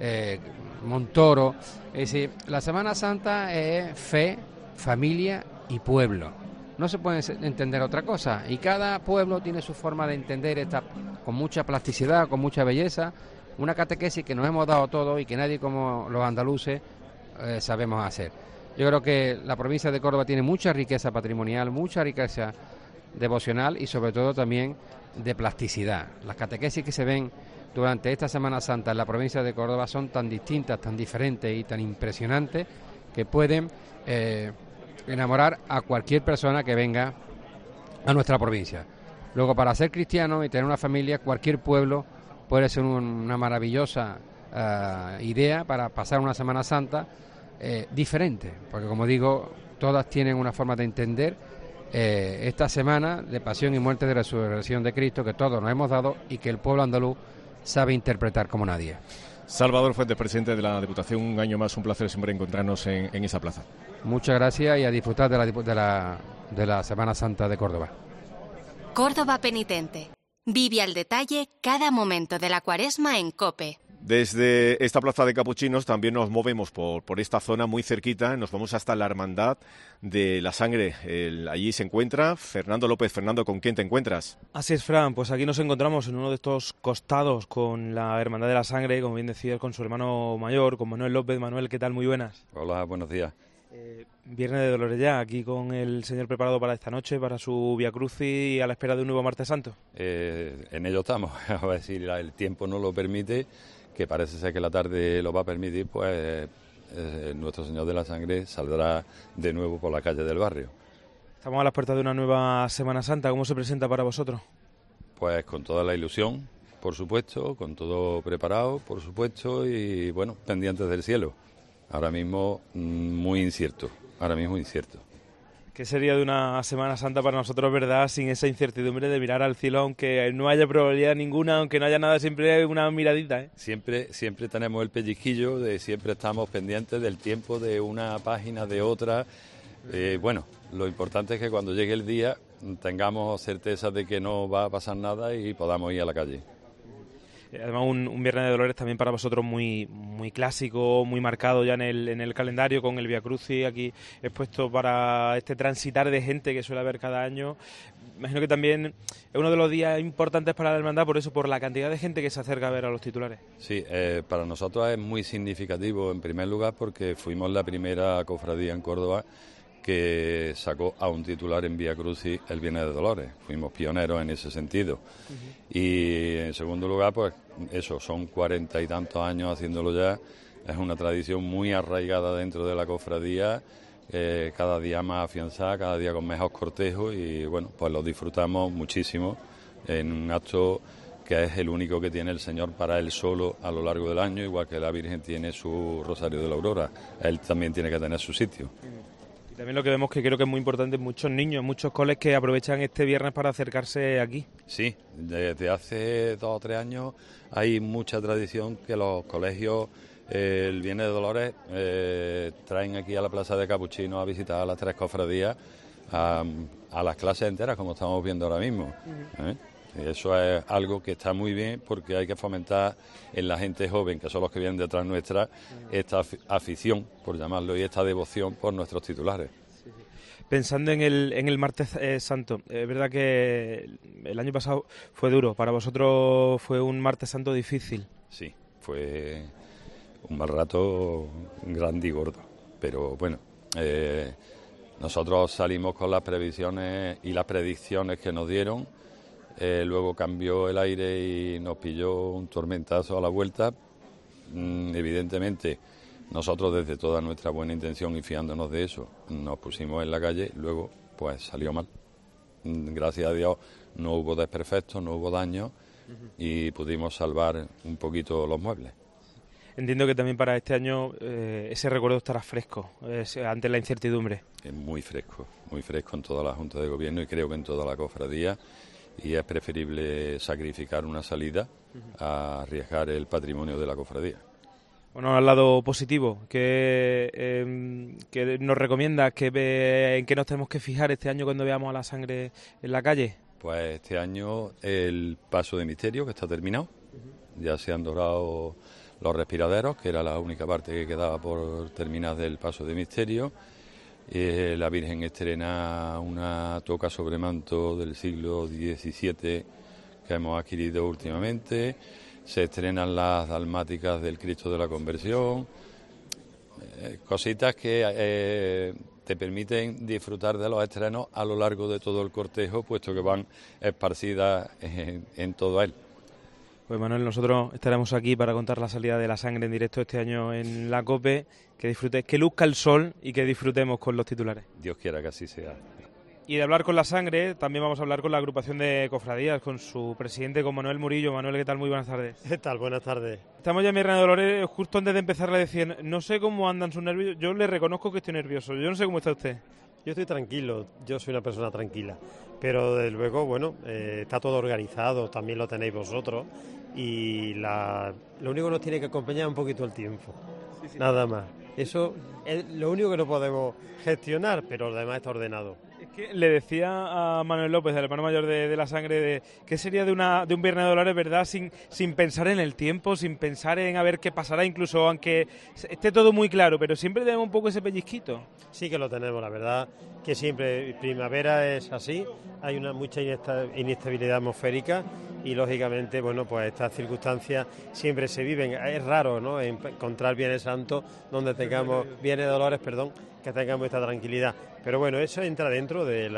Montoro. Es decir, la Semana Santa es fe, familia y pueblo. No se puede entender otra cosa y cada pueblo tiene su forma de entender esta con mucha plasticidad, con mucha belleza, una catequesis que nos hemos dado todos y que nadie como los andaluces sabemos hacer. Yo creo que la provincia de Córdoba tiene mucha riqueza patrimonial, mucha riqueza devocional y sobre todo también de plasticidad. Las catequesis que se ven durante esta Semana Santa en la provincia de Córdoba son tan distintas, tan diferentes y tan impresionantes que pueden enamorar a cualquier persona que venga a nuestra provincia. Luego, para ser cristiano y tener una familia, cualquier pueblo puede ser una maravillosa idea para pasar una Semana Santa diferente, porque como digo, todas tienen una forma de entender esta semana de pasión y muerte de resurrección de Cristo que todos nos hemos dado y que el pueblo andaluz sabe interpretar como nadie. Salvador Fuentes, presidente de la Diputación, un año más, un placer siempre encontrarnos en esa plaza. Muchas gracias y a disfrutar de la Semana Santa de Córdoba. Córdoba penitente. Vive al detalle cada momento de la Cuaresma en COPE. Desde esta plaza de Capuchinos también nos movemos por esta zona muy cerquita, nos vamos hasta la Hermandad de la Sangre. Allí se encuentra Fernando López. Fernando, ¿con quién te encuentras? Así es, Fran, pues aquí nos encontramos en uno de estos costados con la Hermandad de la Sangre, como bien decías, con su hermano mayor, con Manuel López. Manuel, ¿qué tal? Muy buenas. Hola, buenos días. Viernes de Dolores ya, aquí con el Señor preparado para esta noche, para su Vía Crucis y a la espera de un nuevo Martes Santo. En ello estamos, a ver si el tiempo nos lo permite, que parece ser que la tarde lo va a permitir, pues nuestro Señor de la Sangre saldrá de nuevo por la calle del barrio. Estamos a las puertas de una nueva Semana Santa. ¿Cómo se presenta para vosotros? Pues con toda la ilusión, por supuesto, con todo preparado, por supuesto, y bueno, pendientes del cielo. Ahora mismo muy incierto, ¿Qué sería de una Semana Santa para nosotros, verdad, sin esa incertidumbre de mirar al cielo, aunque no haya probabilidad ninguna, aunque no haya nada, siempre hay una miradita, ¿eh? Siempre tenemos el pellizquillo de siempre estamos pendientes del tiempo de una página, de otra. Bueno, lo importante es que cuando llegue el día tengamos certeza de que no va a pasar nada y podamos ir a la calle. Además, un Viernes de Dolores también para vosotros muy clásico, muy marcado ya en el calendario, con el Vía Crucis aquí expuesto para este transitar de gente que suele haber cada año. Imagino que también es uno de los días importantes para la hermandad, por la cantidad de gente que se acerca a ver a los titulares. Sí, para nosotros es muy significativo, en primer lugar, porque fuimos la primera cofradía en Córdoba que sacó a un titular en Vía Crucis el Viernes de Dolores. Fuimos pioneros en ese sentido. Y en segundo lugar, pues eso, son 40 y tantos años haciéndolo ya. Es una tradición muy arraigada dentro de la cofradía, cada día más afianzada, cada día con mejor cortejo y bueno, pues lo disfrutamos muchísimo en un acto que es el único que tiene el Señor para él solo a lo largo del año, igual que la Virgen tiene su Rosario de la Aurora. Él también tiene que tener su sitio. Y también lo que vemos, que creo que es muy importante, muchos niños, muchos coles que aprovechan este viernes para acercarse aquí. Sí, desde hace 2 o 3 años hay mucha tradición que los colegios el Viernes de Dolores traen aquí a la Plaza de Capuchinos a visitar a las 3 cofradías, a las clases enteras, como estamos viendo ahora mismo. Y eso es algo que está muy bien, porque hay que fomentar en la gente joven, que son los que vienen detrás nuestra, esta afición, por llamarlo, y esta devoción por nuestros titulares. Pensando en el Martes Santo, es verdad que el año pasado fue duro, para vosotros fue un Martes Santo difícil. Sí, fue un mal rato grande y gordo, pero bueno, nosotros salimos con las previsiones y las predicciones que nos dieron. Luego cambió el aire y nos pilló un tormentazo a la vuelta. Evidentemente, nosotros desde toda nuestra buena intención y fiándonos de eso, nos pusimos en la calle, luego pues salió mal. Gracias a Dios no hubo desperfectos, no hubo daños y pudimos salvar un poquito los muebles. Entiendo que también para este año ese recuerdo estará fresco ante la incertidumbre. Es muy fresco en toda la Junta de Gobierno y creo que en toda la cofradía. Y es preferible sacrificar una salida a arriesgar el patrimonio de la cofradía. Bueno, al lado positivo, que nos recomiendas, en qué nos tenemos que fijar este año cuando veamos a la Sangre en la calle. Pues este año el paso de misterio, que está terminado, ya se han dorado los respiraderos, que era la única parte que quedaba por terminar del paso de misterio. La Virgen estrena una toca sobre manto del siglo XVII que hemos adquirido últimamente. Se estrenan las dalmáticas del Cristo de la Conversión. Cositas que te permiten disfrutar de los estrenos a lo largo de todo el cortejo, puesto que van esparcidas en todo él. Pues Manuel, nosotros estaremos aquí para contar la salida de la Sangre en directo este año en la COPE. Que disfrutes, que luzca el sol y que disfrutemos con los titulares. Dios quiera que así sea. Y de hablar con la Sangre, también vamos a hablar con la agrupación de cofradías, con su presidente, con Manuel Murillo. Manuel, ¿qué tal? Muy buenas tardes. ¿Qué tal? Buenas tardes. Estamos ya en Viernes de Dolores. Justo antes de empezar le decían, no sé cómo andan sus nervios. Yo le reconozco que estoy nervioso. Yo no sé cómo está usted. Yo estoy tranquilo, yo soy una persona tranquila. Pero desde luego, bueno, está todo organizado, también lo tenéis vosotros. Y lo único que nos tiene que acompañar es un poquito el tiempo. Sí. Nada más. Eso es lo único que no podemos gestionar, pero lo demás está ordenado. Es Le decía a Manuel López, el hermano mayor de la sangre, ¿qué sería de un Viernes de Dolores, verdad? Sin pensar en el tiempo, sin pensar en a ver qué pasará, incluso aunque esté todo muy claro, pero siempre tenemos un poco ese pellizquito. Sí que lo tenemos, la verdad, que siempre primavera es así, hay mucha inestabilidad atmosférica y lógicamente, bueno, pues estas circunstancias siempre se viven. Es raro, ¿no?, encontrar Viernes Santo donde tengamos, Viernes de Dolores, perdón, que tengamos esta tranquilidad. Pero bueno, eso entra dentro del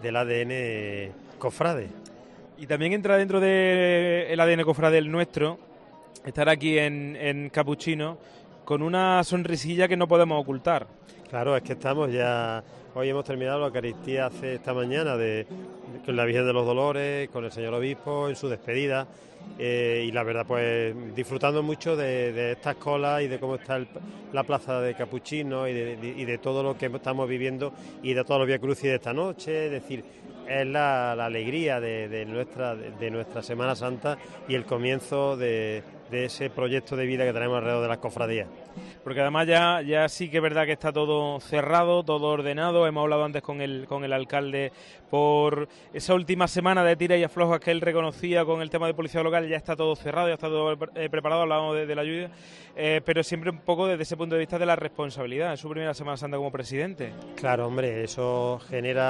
ADN cofrade. Y también entra dentro del ADN cofrade el nuestro, estar aquí en Capuchino con una sonrisilla que no podemos ocultar. Claro, es que estamos ya... Hoy hemos terminado la Eucaristía esta mañana con la Virgen de los Dolores, con el señor obispo en su despedida. Y la verdad, pues disfrutando mucho de estas colas y de cómo está la plaza de Capuchino y de todo lo que estamos viviendo y de todos los Vía Crucis de esta noche. Es decir, es la alegría de nuestra Semana Santa y el comienzo de ese proyecto de vida que tenemos alrededor de las cofradías. Porque además ya sí que es verdad que está todo cerrado, todo ordenado. Hemos hablado antes con el alcalde por esa última semana de tira y aflojas que él reconocía con el tema de policía local. Ya está todo cerrado, ya está todo preparado, hablábamos de la lluvia, pero siempre un poco desde ese punto de vista de la responsabilidad. Es su primera Semana Santa como presidente. Claro, hombre, eso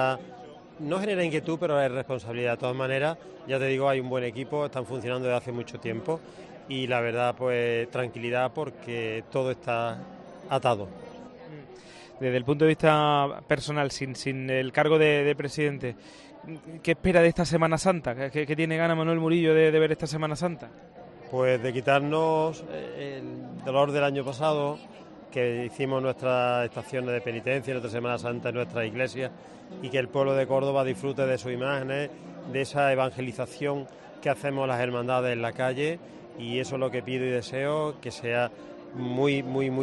no genera inquietud, pero es responsabilidad. De todas maneras, ya te digo, hay un buen equipo, están funcionando desde hace mucho tiempo y la verdad, pues tranquilidad porque todo está atado. Desde el punto de vista personal, sin el cargo de presidente, ¿qué espera de esta Semana Santa? ¿Qué tiene ganas Manuel Murillo de ver esta Semana Santa? Pues de quitarnos el dolor del año pasado, que hicimos nuestras estaciones de penitencia, nuestra Semana Santa en nuestra iglesia, y que el pueblo de Córdoba disfrute de sus imágenes, de esa evangelización que hacemos las hermandades en la calle, y eso es lo que pido y deseo, que sea muy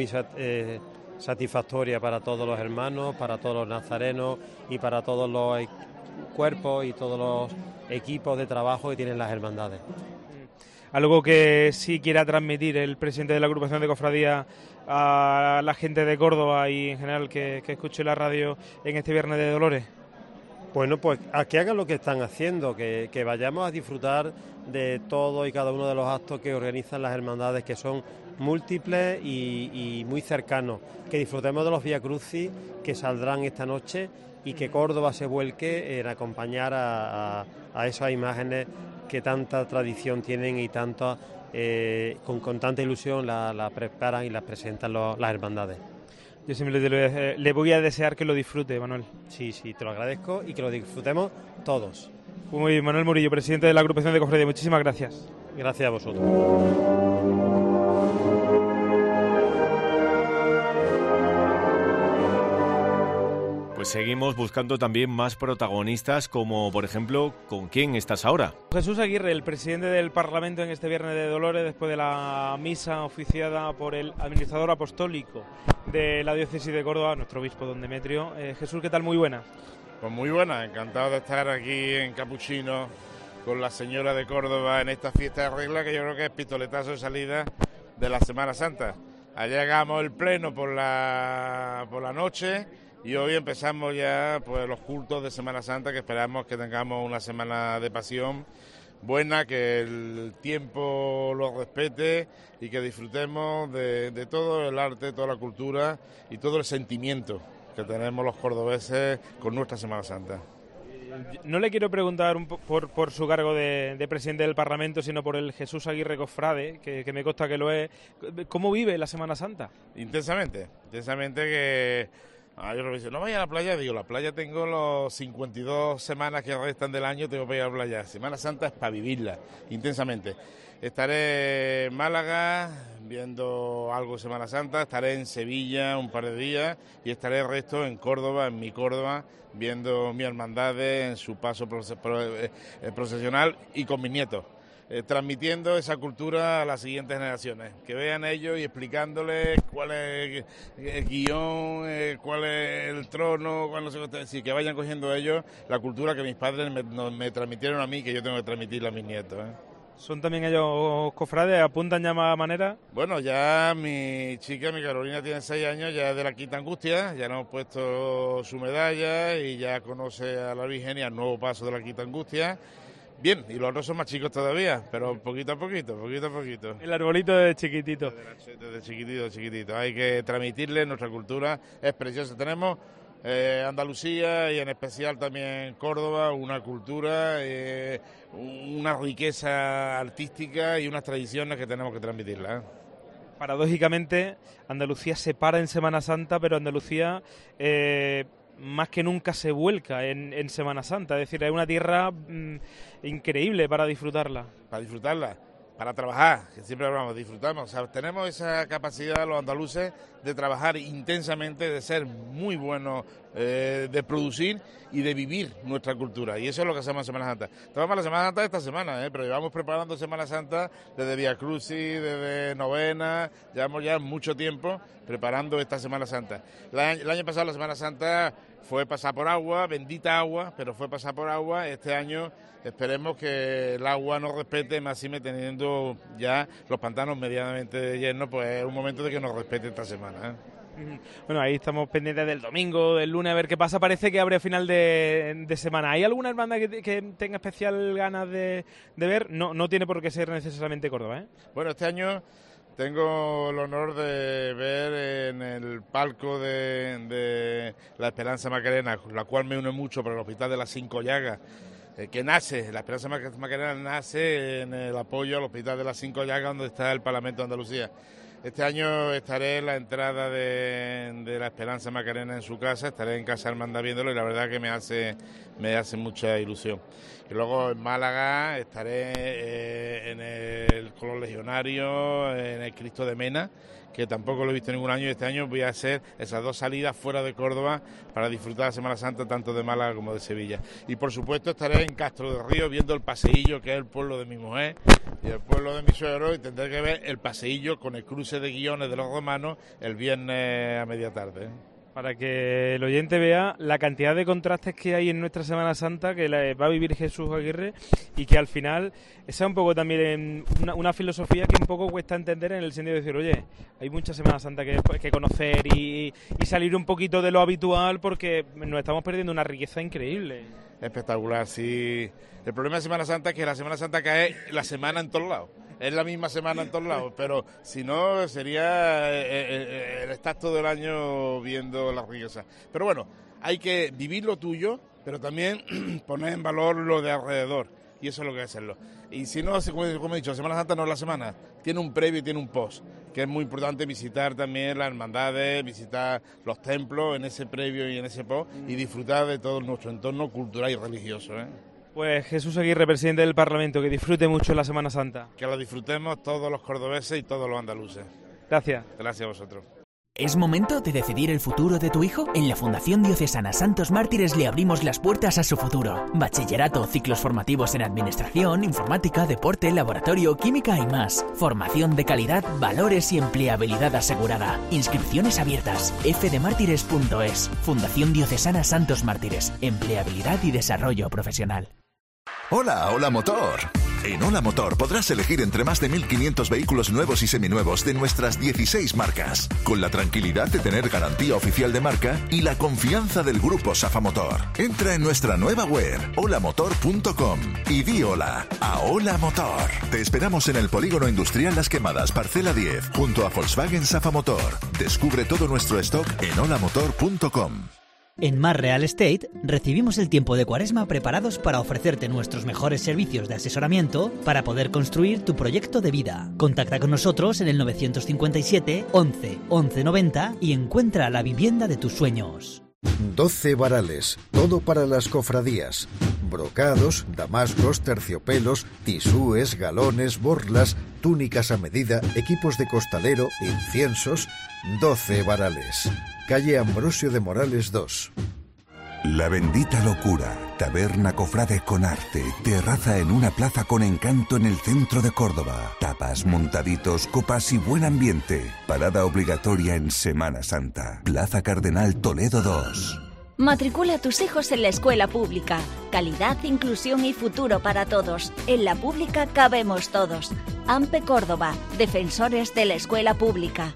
satisfactoria para todos los hermanos, para todos los nazarenos y para todos los cuerpos y todos los equipos de trabajo que tienen las hermandades. Algo que sí quiera transmitir el presidente de la agrupación de cofradía a la gente de Córdoba y en general que escuche la radio en este Viernes de Dolores. Bueno, pues a que hagan lo que están haciendo, que vayamos a disfrutar de todo y cada uno de los actos que organizan las hermandades, que son múltiples y muy cercanos, que disfrutemos de los Vía Crucis que saldrán esta noche y que Córdoba se vuelque en acompañar a esas imágenes que tanta tradición tienen y tanta con tanta ilusión la preparan y las presentan las hermandades. Yo simplemente le voy a desear que lo disfrute, Manuel. Sí, te lo agradezco y que lo disfrutemos todos. Muy bien, Manuel Murillo, presidente de la agrupación de cofradía. Muchísimas gracias. Gracias a vosotros. Pues seguimos buscando también más protagonistas, como por ejemplo, ¿con quién estás ahora? Jesús Aguirre, el presidente del Parlamento en este Viernes de Dolores, después de la misa oficiada por el administrador apostólico de la diócesis de Córdoba, nuestro obispo don Demetrio. Jesús, ¿qué tal? Muy buena. Pues muy buena, encantado de estar aquí en Capuchino con la señora de Córdoba en esta fiesta de regla que yo creo que es pistoletazo de salida de la Semana Santa. Allá llegamos el pleno por la noche y hoy empezamos ya pues los cultos de Semana Santa, que esperamos que tengamos una semana de pasión buena, que el tiempo lo respete y que disfrutemos de todo el arte, toda la cultura y todo el sentimiento que tenemos los cordobeses con nuestra Semana Santa. No le quiero preguntar por su cargo de presidente del Parlamento, sino por el Jesús Aguirre Cofrade, que me consta que lo es. ¿Cómo vive la Semana Santa? Intensamente que... yo lo dice, no vaya a la playa, digo, la playa tengo los 52 semanas que restan del año, tengo que ir a la playa. Semana Santa es para vivirla intensamente. Estaré en Málaga viendo algo de Semana Santa, estaré en Sevilla un par de días y estaré el resto en Córdoba, en mi Córdoba, viendo mi hermandades en su paso procesional y con mis nietos. Transmitiendo esa cultura a las siguientes generaciones, que vean ellos y explicándoles cuál es el guión, cuál es el trono, que vayan cogiendo ellos la cultura que mis padres me transmitieron a mí, que yo tengo que transmitirle a mis nietos. ¿Son también ellos cofrades? ¿Apuntan ya más manera? Bueno, ya mi chica, mi Carolina, tiene 6 años, ya es de la Quinta Angustia, ya le hemos puesto su medalla y ya conoce a la Virgen y al nuevo paso de la Quinta Angustia. Bien, y los otros son más chicos todavía, pero poquito a poquito. El arbolito de chiquitito. Desde chiquitito. Hay que transmitirle nuestra cultura, es preciosa. Tenemos Andalucía y en especial también Córdoba, una cultura, una riqueza artística y unas tradiciones que tenemos que transmitirlas. Paradójicamente, Andalucía se para en Semana Santa, pero Andalucía más que nunca se vuelca en Semana Santa. Es decir, es una tierra increíble para disfrutarla. Para trabajar, que siempre hablamos, disfrutamos. O sea, tenemos esa capacidad los andaluces de trabajar intensamente, de ser muy buenos, de producir y de vivir nuestra cultura. Y eso es lo que hacemos en Semana Santa. Estamos para la Semana Santa esta semana, pero llevamos preparando Semana Santa desde Vía Crucis, desde novena, llevamos ya mucho tiempo preparando esta Semana Santa. El año pasado la Semana Santa fue pasar por agua, bendita agua, pero fue pasar por agua. Este año esperemos que el agua nos respete, máxime teniendo ya los pantanos medianamente llenos, pues es un momento de que nos respete esta semana. Bueno, ahí estamos pendientes del domingo, del lunes, a ver qué pasa. Parece que abre a final de semana. ¿Hay alguna hermandad que tenga especial ganas de ver? No tiene por qué ser necesariamente Córdoba, ¿eh? Bueno, este año tengo el honor de ver en el palco de la Esperanza Macarena, la cual me une mucho por el Hospital de las Cinco Llagas, que nace, la Esperanza Macarena nace en el apoyo al Hospital de las Cinco Llagas, donde está el Parlamento de Andalucía. Este año estaré en la entrada de la Esperanza Macarena en su casa, estaré en Casa Hermandad viéndolo y la verdad que me hace mucha ilusión. Y luego en Málaga estaré con los legionarios, en el Cristo de Mena, que tampoco lo he visto ningún año, y este año voy a hacer esas 2 salidas fuera de Córdoba para disfrutar la Semana Santa tanto de Málaga como de Sevilla. Y por supuesto estaré en Castro de Río viendo el paseillo, que es el pueblo de mi mujer y el pueblo de mi suegro, y tendré que ver el paseillo con el cruce de guiones de los romanos el viernes a media tarde. Para que el oyente vea la cantidad de contrastes que hay en nuestra Semana Santa, que la va a vivir Jesús Aguirre, y que al final esa es un poco también una filosofía que un poco cuesta entender, en el sentido de decir, oye, hay mucha Semana Santa que conocer y salir un poquito de lo habitual, porque nos estamos perdiendo una riqueza increíble. Espectacular, sí. El problema de Semana Santa es que la Semana Santa cae la semana en todos lados. Es la misma semana en todos lados, pero si no sería el estar todo el año viendo la riqueza. Pero bueno, hay que vivir lo tuyo, pero también poner en valor lo de alrededor, y eso es lo que hay que hacerlo. Y si no, como he dicho, Semana Santa no es la semana, tiene un previo y tiene un post, que es muy importante visitar también las hermandades, visitar los templos en ese previo y en ese post, y disfrutar de todo nuestro entorno cultural y religioso, Pues Jesús Aguirre, presidente del Parlamento, que disfrute mucho la Semana Santa. Que lo disfrutemos todos los cordobeses y todos los andaluces. Gracias. Gracias a vosotros. ¿Es momento de decidir el futuro de tu hijo? En la Fundación Diocesana Santos Mártires le abrimos las puertas a su futuro. Bachillerato, ciclos formativos en administración, informática, deporte, laboratorio, química y más. Formación de calidad, valores y empleabilidad asegurada. Inscripciones abiertas. fdmartires.es. Fundación Diocesana Santos Mártires. Empleabilidad y desarrollo profesional. Hola, Hola Motor. En Hola Motor podrás elegir entre más de 1.500 vehículos nuevos y seminuevos de nuestras 16 marcas, con la tranquilidad de tener garantía oficial de marca y la confianza del grupo Safa Motor. Entra en nuestra nueva web, holamotor.com, y di hola a Hola Motor. Te esperamos en el Polígono Industrial Las Quemadas, parcela 10, junto a Volkswagen Safa Motor. Descubre todo nuestro stock en holamotor.com. En Mar Real Estate recibimos el tiempo de Cuaresma preparados para ofrecerte nuestros mejores servicios de asesoramiento para poder construir tu proyecto de vida. Contacta con nosotros en el 957 11 11 90 y encuentra la vivienda de tus sueños. 12 varales, todo para las cofradías. Brocados, damascos, terciopelos, tisúes, galones, borlas, túnicas a medida, equipos de costalero, inciensos. 12 varales. Calle Ambrosio de Morales 2. La bendita locura, taberna cofrade con arte, terraza en una plaza con encanto en el centro de Córdoba, tapas, montaditos, copas y buen ambiente. Parada obligatoria en Semana Santa. Plaza Cardenal Toledo 2. Matricula a tus hijos en la escuela pública. Calidad, inclusión y futuro para todos. En la pública cabemos todos. AMPE Córdoba, defensores de la escuela pública.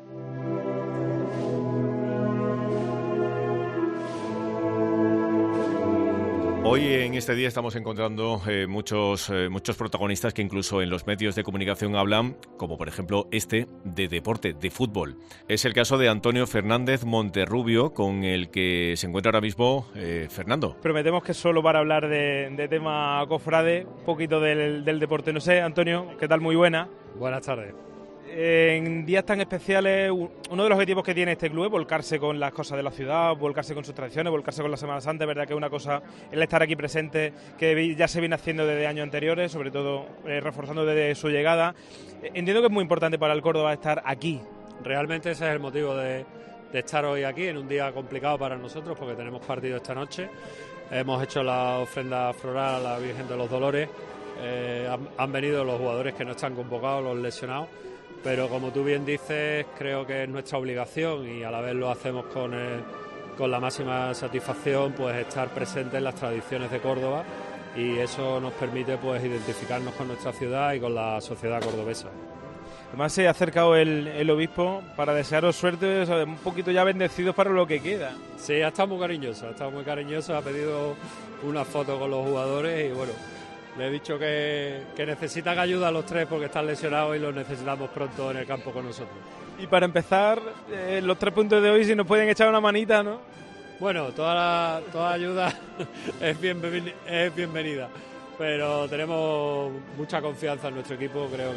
Hoy en este día estamos encontrando muchos protagonistas que incluso en los medios de comunicación hablan, como por ejemplo de deporte, de fútbol. Es el caso de Antonio Fernández Monterrubio, con el que se encuentra ahora mismo Fernando. Prometemos que solo para hablar de tema cofrade, un poquito del deporte. No sé, Antonio, ¿qué tal? Muy buena. Buenas tardes. En días tan especiales, uno de los objetivos que tiene este club es volcarse con las cosas de la ciudad, volcarse con sus tradiciones, volcarse con la Semana Santa. Es verdad que es una cosa, el estar aquí presente, que ya se viene haciendo desde años anteriores, sobre todo reforzando desde su llegada. Entiendo que es muy importante para el Córdoba estar aquí. Realmente ese es el motivo de estar hoy aquí, en un día complicado para nosotros, porque tenemos partido esta noche. Hemos hecho la ofrenda floral a la Virgen de los Dolores. Han venido los jugadores que no están convocados, los lesionados. Pero como tú bien dices, creo que es nuestra obligación y a la vez lo hacemos con la máxima satisfacción, pues estar presentes en las tradiciones de Córdoba, y eso nos permite pues identificarnos con nuestra ciudad y con la sociedad cordobesa. Además se ha acercado el obispo para desearos suerte, o sea, un poquito ya bendecidos para lo que queda. Sí, ha estado muy cariñoso, ha pedido una foto con los jugadores y bueno, le he dicho que necesitan ayuda a los tres porque están lesionados y los necesitamos pronto en el campo con nosotros. Y para empezar, los 3 puntos de hoy, si nos pueden echar una manita, ¿no? Bueno, toda ayuda es bienvenida, pero tenemos mucha confianza en nuestro equipo. Creo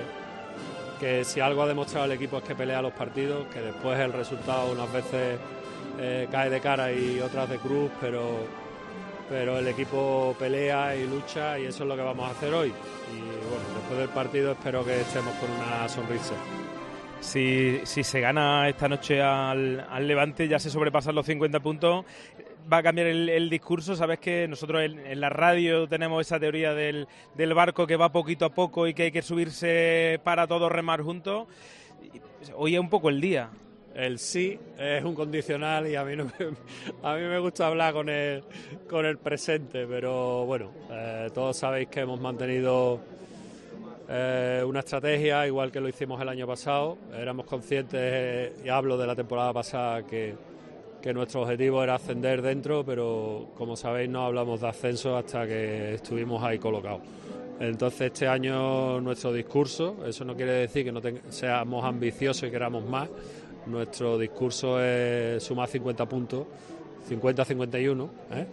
que si algo ha demostrado el equipo es que pelea los partidos, que después el resultado unas veces cae de cara y otras de cruz, pero el equipo pelea y lucha y eso es lo que vamos a hacer hoy. Y bueno, después del partido espero que estemos con una sonrisa. Si se gana esta noche al Levante, ya se sobrepasan los 50 puntos, va a cambiar el discurso. Sabes que nosotros en la radio tenemos esa teoría del barco que va poquito a poco y que hay que subirse para todos remar juntos. Hoy es un poco el día. El sí es un condicional y a mí me gusta hablar con el presente, pero bueno, todos sabéis que hemos mantenido una estrategia igual que lo hicimos el año pasado. Éramos conscientes, y hablo de la temporada pasada, que nuestro objetivo era ascender dentro, pero como sabéis no hablamos de ascenso hasta que estuvimos ahí colocados. Entonces este año nuestro discurso, eso no quiere decir que no seamos ambiciosos y queramos más. Nuestro discurso es sumar 50 puntos, 50-51,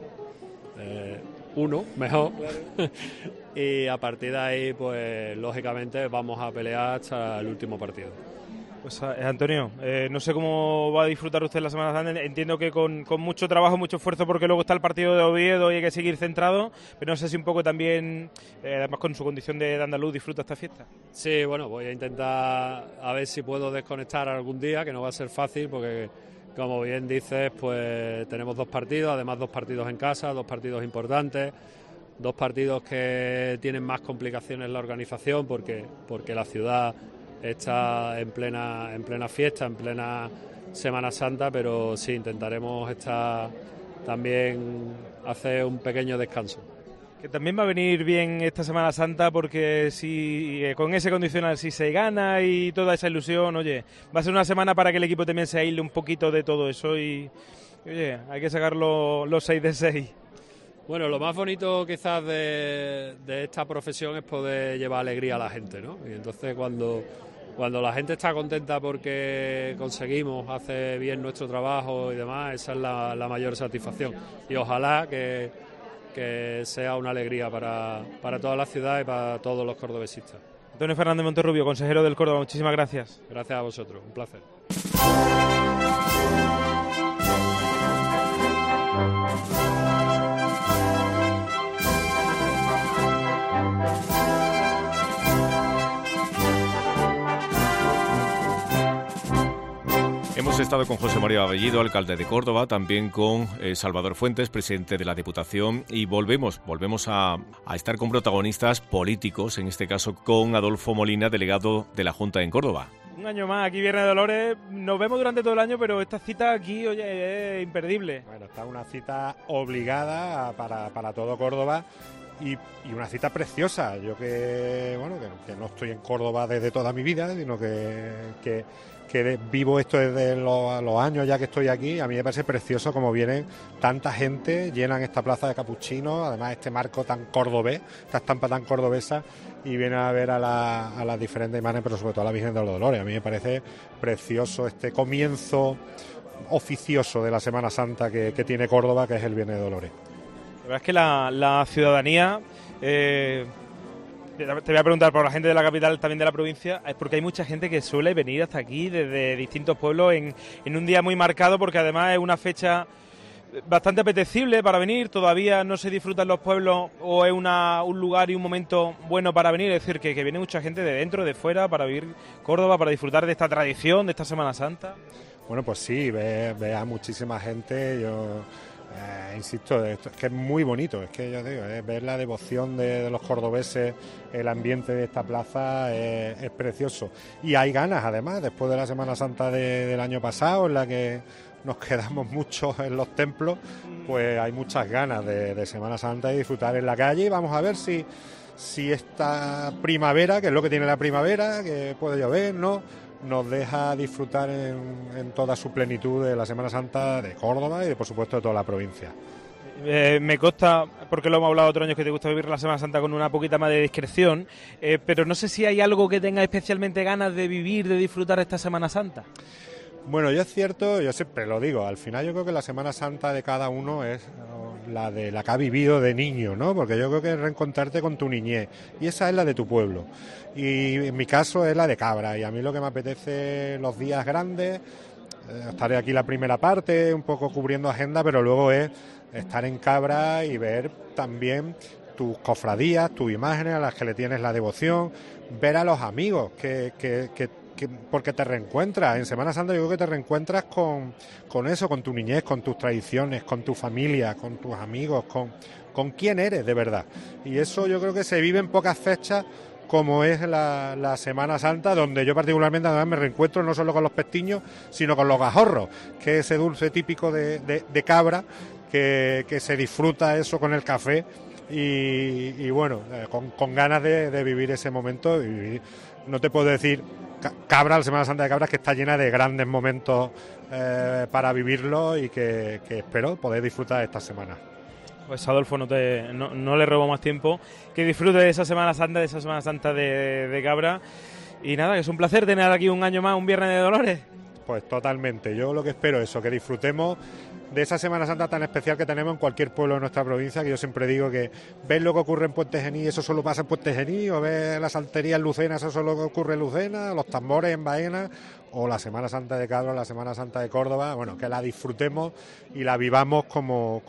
uno, mejor. Y a partir de ahí, pues lógicamente vamos a pelear hasta el último partido. Pues Antonio, no sé cómo va a disfrutar usted la Semana Santa. Entiendo que con mucho trabajo, mucho esfuerzo, porque luego está el partido de Oviedo y hay que seguir centrado, pero no sé si un poco también, además con su condición de andaluz, disfruta esta fiesta. Sí, bueno, voy a intentar a ver si puedo desconectar algún día, que no va a ser fácil porque, como bien dices, pues tenemos 2 partidos, además 2 partidos en casa, 2 partidos importantes, 2 partidos que tienen más complicaciones en la organización porque la ciudad está en plena fiesta, en plena Semana Santa, pero sí, intentaremos también hacer un pequeño descanso. Que también va a venir bien esta Semana Santa porque si con ese condicional, si se gana y toda esa ilusión, oye, va a ser una semana para que el equipo también se aísle un poquito de todo eso y oye, hay que sacar los 6 de 6. Bueno, lo más bonito quizás de esta profesión es poder llevar alegría a la gente, ¿no? Y entonces cuando la gente está contenta porque conseguimos hacer bien nuestro trabajo y demás, esa es la mayor satisfacción. Y ojalá que sea una alegría para toda la ciudad y para todos los cordobesistas. Antonio Fernández Monterrubio, consejero del Córdoba, muchísimas gracias. Gracias a vosotros, un placer. Hemos estado con José María Abellido, alcalde de Córdoba, también con Salvador Fuentes, presidente de la Diputación, y volvemos a estar con protagonistas políticos, en este caso con Adolfo Molina, delegado de la Junta en Córdoba. Un año más aquí, Viernes de Dolores. Nos vemos durante todo el año, pero esta cita aquí, oye, es imperdible. Bueno, está una cita obligada para todo Córdoba y una cita preciosa. Yo que no estoy en Córdoba desde toda mi vida, sino que vivo esto desde los años ya que estoy aquí. A mí me parece precioso como vienen tanta gente, llenan esta plaza de capuchinos, además este marco tan cordobés, esta estampa tan cordobesa, y vienen a ver a las diferentes imágenes, pero sobre todo a la Virgen de los Dolores. A mí me parece precioso este comienzo oficioso de la Semana Santa que tiene Córdoba, que es el Viernes de Dolores. La verdad es que la ciudadanía... Te voy a preguntar por la gente de la capital, también de la provincia, es porque hay mucha gente que suele venir hasta aquí desde distintos pueblos en un día muy marcado, porque además es una fecha bastante apetecible para venir. Todavía no se disfruta en los pueblos, o es un lugar y un momento bueno para venir. Es decir, que viene mucha gente de dentro, de fuera, para vivir Córdoba, para disfrutar de esta tradición, de esta Semana Santa. Bueno, pues sí, ve a muchísima gente. Yo insisto, esto es que es muy bonito, es que yo digo, ver la devoción de los cordobeses, el ambiente de esta plaza es precioso. Y hay ganas, además, después de la Semana Santa del año pasado, en la que nos quedamos muchos en los templos, pues hay muchas ganas de Semana Santa y disfrutar en la calle. Y vamos a ver si esta primavera, que es lo que tiene la primavera, que puede llover, ¿no?, nos deja disfrutar en toda su plenitud de la Semana Santa de Córdoba y por supuesto de toda la provincia. Me consta, porque lo hemos hablado otros años, que te gusta vivir la Semana Santa con una poquita más de discreción, pero no sé si hay algo que tenga especialmente ganas de vivir, de disfrutar esta Semana Santa. Bueno, yo es cierto, yo siempre lo digo, al final yo creo que la Semana Santa de cada uno es la que ha vivido de niño, ¿no? Porque yo creo que es reencontrarte con tu niñez, y esa es la de tu pueblo, y en mi caso es la de Cabra, y a mí lo que me apetece los días grandes, estaré aquí la primera parte, un poco cubriendo agenda, pero luego es estar en Cabra y ver también tus cofradías, tus imágenes a las que le tienes la devoción, ver a los amigos porque te reencuentras. En Semana Santa yo creo que te reencuentras con eso, con tu niñez, con tus tradiciones, con tu familia, con tus amigos, con quién eres de verdad. Y eso yo creo que se vive en pocas fechas, como es la Semana Santa, donde yo particularmente además me reencuentro no solo con los pestiños, sino con los gajorros, que es ese dulce típico de Cabra, que se disfruta eso con el café, y bueno, con ganas de vivir ese momento. Y no te puedo decir, Cabra, la Semana Santa de Cabra, que está llena de grandes momentos para vivirlo, y que espero poder disfrutar esta semana. Pues Adolfo, no le robo más tiempo, que disfrute de esa Semana Santa, de Cabra, y nada, que es un placer tener aquí un año más, un Viernes de Dolores. Pues totalmente, yo lo que espero es eso, que disfrutemos de esa Semana Santa tan especial que tenemos en cualquier pueblo de nuestra provincia, que yo siempre digo que ver lo que ocurre en Puente Genil, eso solo pasa en Puente Genil, o ver la saltería en Lucena, eso solo ocurre en Lucena, los tambores en Baena, o la Semana Santa de Cabra, la Semana Santa de Córdoba. Bueno, que la disfrutemos y la vivamos como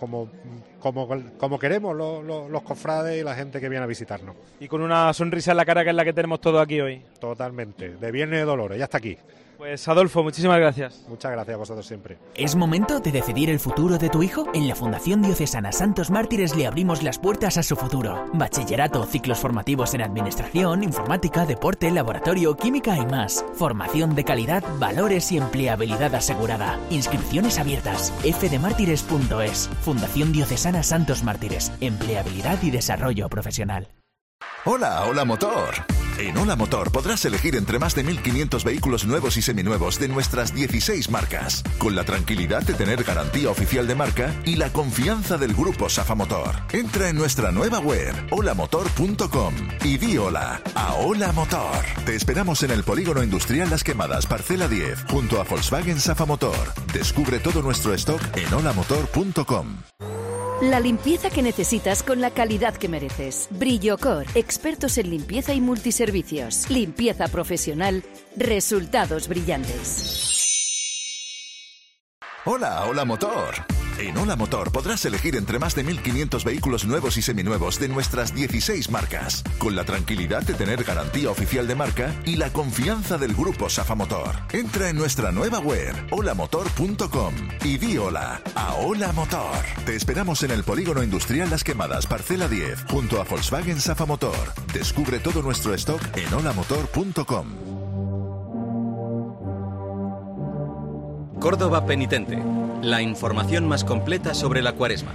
queremos los cofrades y la gente que viene a visitarnos. Y con una sonrisa en la cara, que es la que tenemos todos aquí hoy. Totalmente, de Viernes de Dolores, ya está aquí. Pues Adolfo, muchísimas gracias. Muchas gracias a vosotros siempre. ¿Es momento de decidir el futuro de tu hijo? En la Fundación Diocesana Santos Mártires le abrimos las puertas a su futuro. Bachillerato, ciclos formativos en administración, informática, deporte, laboratorio, química y más. Formación de calidad, valores y empleabilidad asegurada. Inscripciones abiertas. fdmartires.es. Fundación Diocesana Santos Mártires. Empleabilidad y desarrollo profesional. Hola, Hola Motor. En Hola Motor podrás elegir entre más de 1.500 vehículos nuevos y seminuevos de nuestras 16 marcas, con la tranquilidad de tener garantía oficial de marca y la confianza del grupo Safa Motor. Entra en nuestra nueva web, holamotor.com, y di hola a Hola Motor. Te esperamos en el Polígono Industrial Las Quemadas, parcela 10, junto a Volkswagen Safa Motor. Descubre todo nuestro stock en holamotor.com. La limpieza que necesitas con la calidad que mereces. Brillocor, expertos en limpieza y multiservicios. Limpieza profesional, resultados brillantes. Hola, Hola Motor. En Hola Motor podrás elegir entre más de 1.500 vehículos nuevos y seminuevos de nuestras 16 marcas, con la tranquilidad de tener garantía oficial de marca y la confianza del grupo Safa Motor. Entra en nuestra nueva web, holamotor.com, y di hola a Hola Motor. Te esperamos en el Polígono Industrial Las Quemadas, parcela 10, junto a Volkswagen Safa Motor. Descubre todo nuestro stock en holamotor.com. Córdoba Penitente, la información más completa sobre la Cuaresma.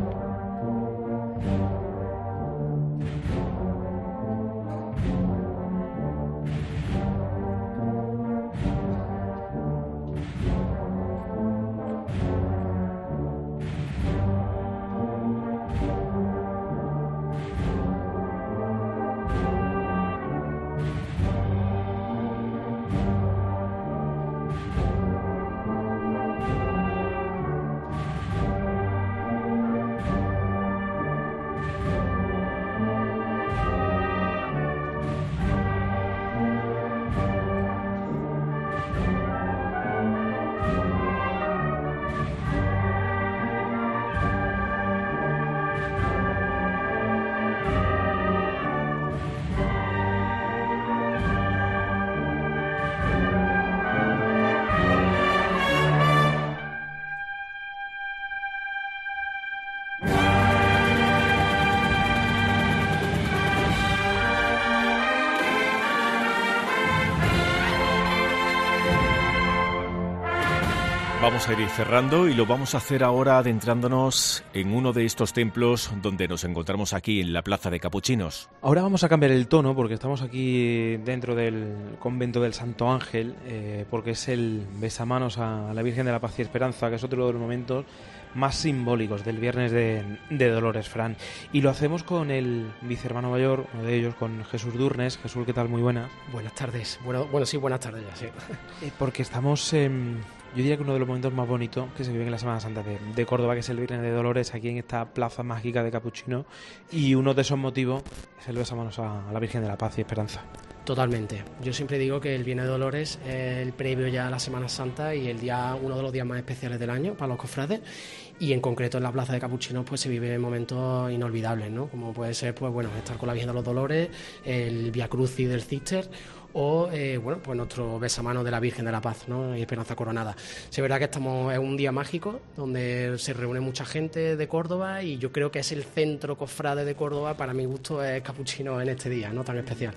Vamos a ir cerrando y lo vamos a hacer ahora adentrándonos en uno de estos templos donde nos encontramos aquí en la Plaza de Capuchinos. Ahora vamos a cambiar el tono porque estamos aquí dentro del convento del Santo Ángel, porque es el besamanos a la Virgen de la Paz y Esperanza, que es otro de los momentos más simbólicos del Viernes de Dolores, Fran. Y lo hacemos con el vicehermano mayor, uno de ellos, con Jesús Durnes. Jesús, ¿qué tal? Muy buenas. Buenas tardes. Bueno, sí, buenas tardes ya, sí. Porque estamos yo diría que uno de los momentos más bonitos que se vive en la Semana Santa de Córdoba, que es el Viernes de Dolores, aquí en esta plaza mágica de Capuchino, y uno de esos motivos es el besamanos a la Virgen de la Paz y Esperanza. Totalmente. Yo siempre digo que el Viernes de Dolores es el previo ya a la Semana Santa y uno de los días más especiales del año para los cofrades, y en concreto en la plaza de Capuchinos pues se vive momentos inolvidables, ¿no? Como puede ser pues bueno, estar con la Virgen de los Dolores, el Via Crucis del Cister, o pues nuestro besamanos de la Virgen de la Paz, ¿no? Y Esperanza Coronada. Sí, es verdad que es un día mágico donde se reúne mucha gente de Córdoba, y yo creo que es el centro cofrade de Córdoba. Para mi gusto es Capuchinos en este día, ¿no? Tan especial.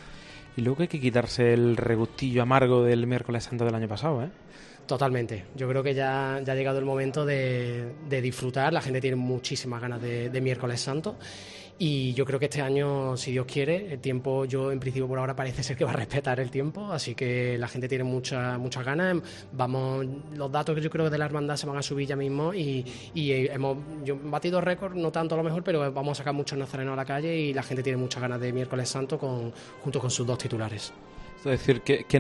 Y luego hay que quitarse el regustillo amargo del miércoles santo del año pasado, ¿eh? Totalmente. Yo creo que ya ha llegado el momento de disfrutar. La gente tiene muchísimas ganas de miércoles santo. Y yo creo que este año, si Dios quiere, el tiempo, yo en principio por ahora parece ser que va a respetar el tiempo, así que la gente tiene muchas ganas. Los datos que yo creo que de la hermandad se van a subir ya mismo, y hemos batido récord, no tanto a lo mejor, pero vamos a sacar muchos nazarenos a la calle y la gente tiene muchas ganas de miércoles santo junto con sus dos titulares. Es decir,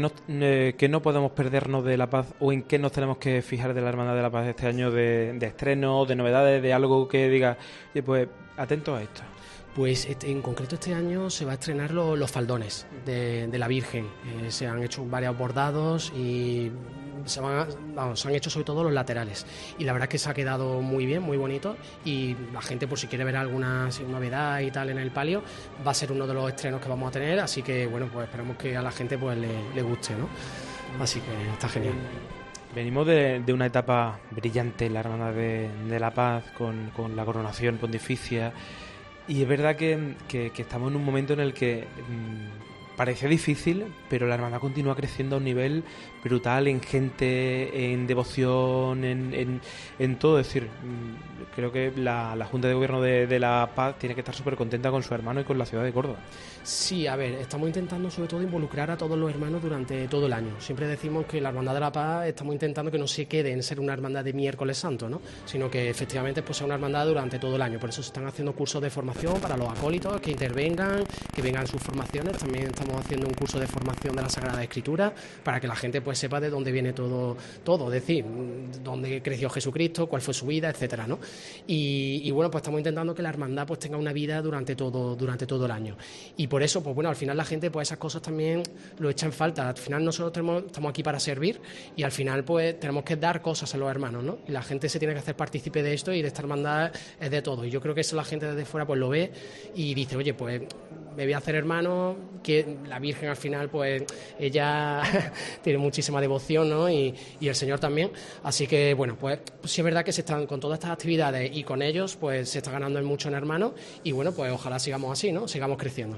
que no podemos perdernos de la Paz, o en qué nos tenemos que fijar de la Hermandad de la Paz este año, de estreno, de novedades, de algo que diga, pues atento a esto. Pues en concreto este año se va a estrenar los faldones de la Virgen. Se han hecho varios bordados y se han hecho sobre todo los laterales. Y la verdad es que se ha quedado muy bien, muy bonito. Y la gente, por si quiere ver alguna novedad y tal en el palio, va a ser uno de los estrenos que vamos a tener. Así que bueno, pues esperamos que a la gente pues le guste, ¿no? Así que está genial. Venimos de una etapa brillante en la Hermandad de la Paz con la coronación pontificia. Y es verdad que estamos en un momento en el que parece difícil, pero la hermandad continúa creciendo a un nivel brutal en gente, en devoción, en todo. Es decir, creo que la Junta de Gobierno de La Paz tiene que estar súper contenta con su hermano y con la ciudad de Córdoba. Sí, a ver, estamos intentando sobre todo involucrar a todos los hermanos durante todo el año. Siempre decimos que la Hermandad de la Paz estamos intentando que no se quede en ser una hermandad de miércoles santo, ¿no? Sino que efectivamente pues sea una hermandad durante todo el año. Por eso se están haciendo cursos de formación para los acólitos que intervengan, que vengan sus formaciones. También estamos haciendo un curso de formación de la Sagrada Escritura para que la gente pues sepa de dónde viene todo, es decir, dónde creció Jesucristo, cuál fue su vida, etcétera, ¿no? Y bueno, pues estamos intentando que la hermandad pues tenga una vida durante todo el año. Y por eso, pues bueno, al final la gente pues esas cosas también lo echa en falta. Al final nosotros estamos aquí para servir, y al final pues tenemos que dar cosas a los hermanos, ¿no? Y la gente se tiene que hacer partícipe de esto, y de esta hermandad es de todo. Y yo creo que eso la gente desde fuera pues lo ve y dice, oye, pues me voy a hacer hermano, que la Virgen al final pues ella tiene muchísima devoción, ¿no? Y el Señor también. Así que bueno, pues sí es verdad que se están con todas estas actividades, y con ellos pues se está ganando mucho en hermanos, y bueno, pues ojalá sigamos así, ¿no? Sigamos creciendo.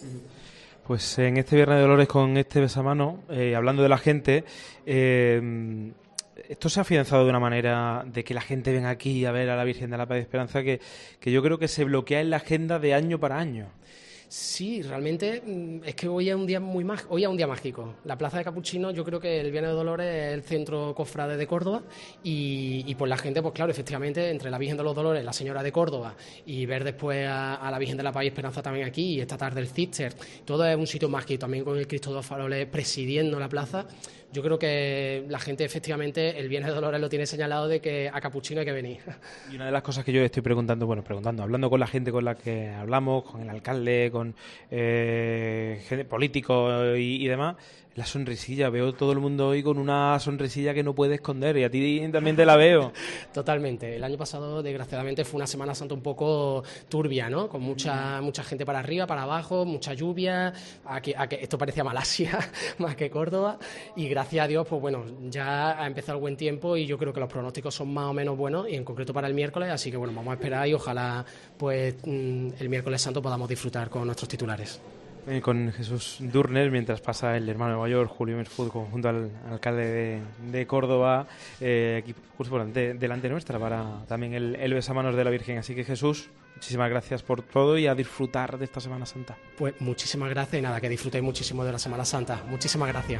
Pues en este Viernes de Dolores, con este besamanos, hablando de la gente, Esto se ha afianzado de una manera de que la gente venga aquí a ver a la Virgen de la Paz y Esperanza que yo creo que se bloquea en la agenda de año para año. Sí, realmente es que hoy es un día mágico. La Plaza de Capuchinos, yo creo que el Viernes de Dolores es el centro cofrade de Córdoba y pues la gente, pues claro, efectivamente, entre la Virgen de los Dolores, la Señora de Córdoba y ver después a la Virgen de la Paz y Esperanza también aquí y esta tarde el Cister, todo es un sitio mágico, también con el Cristo de los Faroles presidiendo la plaza. Yo creo que la gente efectivamente el Viernes de Dolores lo tiene señalado de que a Capuchino hay que venir. Y una de las cosas que yo estoy preguntando, hablando con la gente con la que hablamos, con el alcalde, con gente políticos y demás, la sonrisilla. Veo todo el mundo hoy con una sonrisilla que no puede esconder y a ti también te la veo. Totalmente. El año pasado, desgraciadamente, fue una Semana Santa un poco turbia, ¿no? Con mucha gente para arriba, para abajo, mucha lluvia. Esto parecía Malasia más que Córdoba. Y gracias a Dios, pues bueno, ya ha empezado el buen tiempo y yo creo que los pronósticos son más o menos buenos y en concreto para el miércoles. Así que bueno, vamos a esperar y ojalá pues el miércoles santo podamos disfrutar con nuestros titulares. Con Jesús Durner, mientras pasa el hermano mayor Julio Mersfud junto al alcalde de Córdoba, aquí justo delante nuestra para también el besamanos de la Virgen. Así que Jesús, muchísimas gracias por todo y a disfrutar de esta Semana Santa. Pues muchísimas gracias y nada, que disfrutéis muchísimo de la Semana Santa. Muchísimas gracias.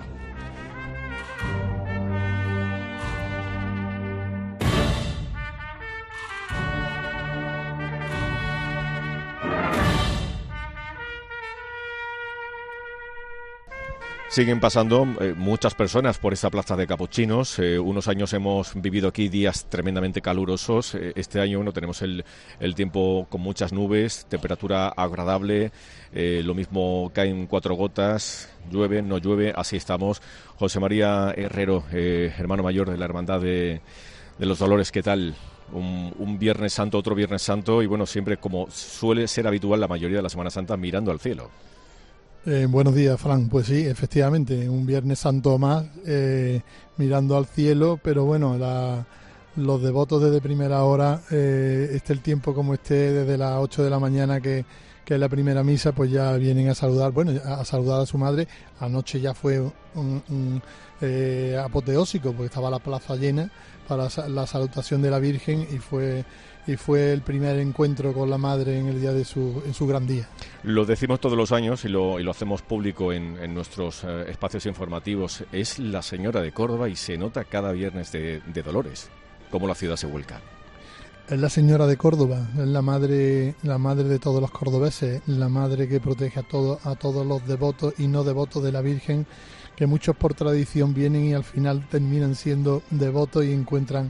Siguen pasando muchas personas por esta plaza de Capuchinos. Unos años hemos vivido aquí días tremendamente calurosos. Este año tenemos el tiempo con muchas nubes, temperatura agradable. Lo mismo caen 4 gotas, llueve, no llueve, así estamos. José María Herrero, hermano mayor de la Hermandad de los Dolores, ¿qué tal? Un Viernes Santo, otro Viernes Santo y bueno, siempre como suele ser habitual la mayoría de la Semana Santa mirando al cielo. Buenos días, Fran. Pues sí, efectivamente, un Viernes Santo más mirando al cielo, pero bueno, los devotos desde primera hora, esté el tiempo como esté, desde las 8 de la mañana que es la primera misa, pues ya vienen a saludar, a saludar a su madre. Anoche ya fue un apoteósico, porque estaba la plaza llena para la salutación de la Virgen y fue el primer encuentro con la madre en el día en su gran día. Lo decimos todos los años y lo hacemos público en nuestros espacios informativos. Es la Señora de Córdoba y se nota cada viernes de Dolores cómo la ciudad se vuelca. Es la Señora de Córdoba, es la madre de todos los cordobeses, la madre que protege a todos los devotos y no devotos de la Virgen, que muchos por tradición vienen y al final terminan siendo devotos y encuentran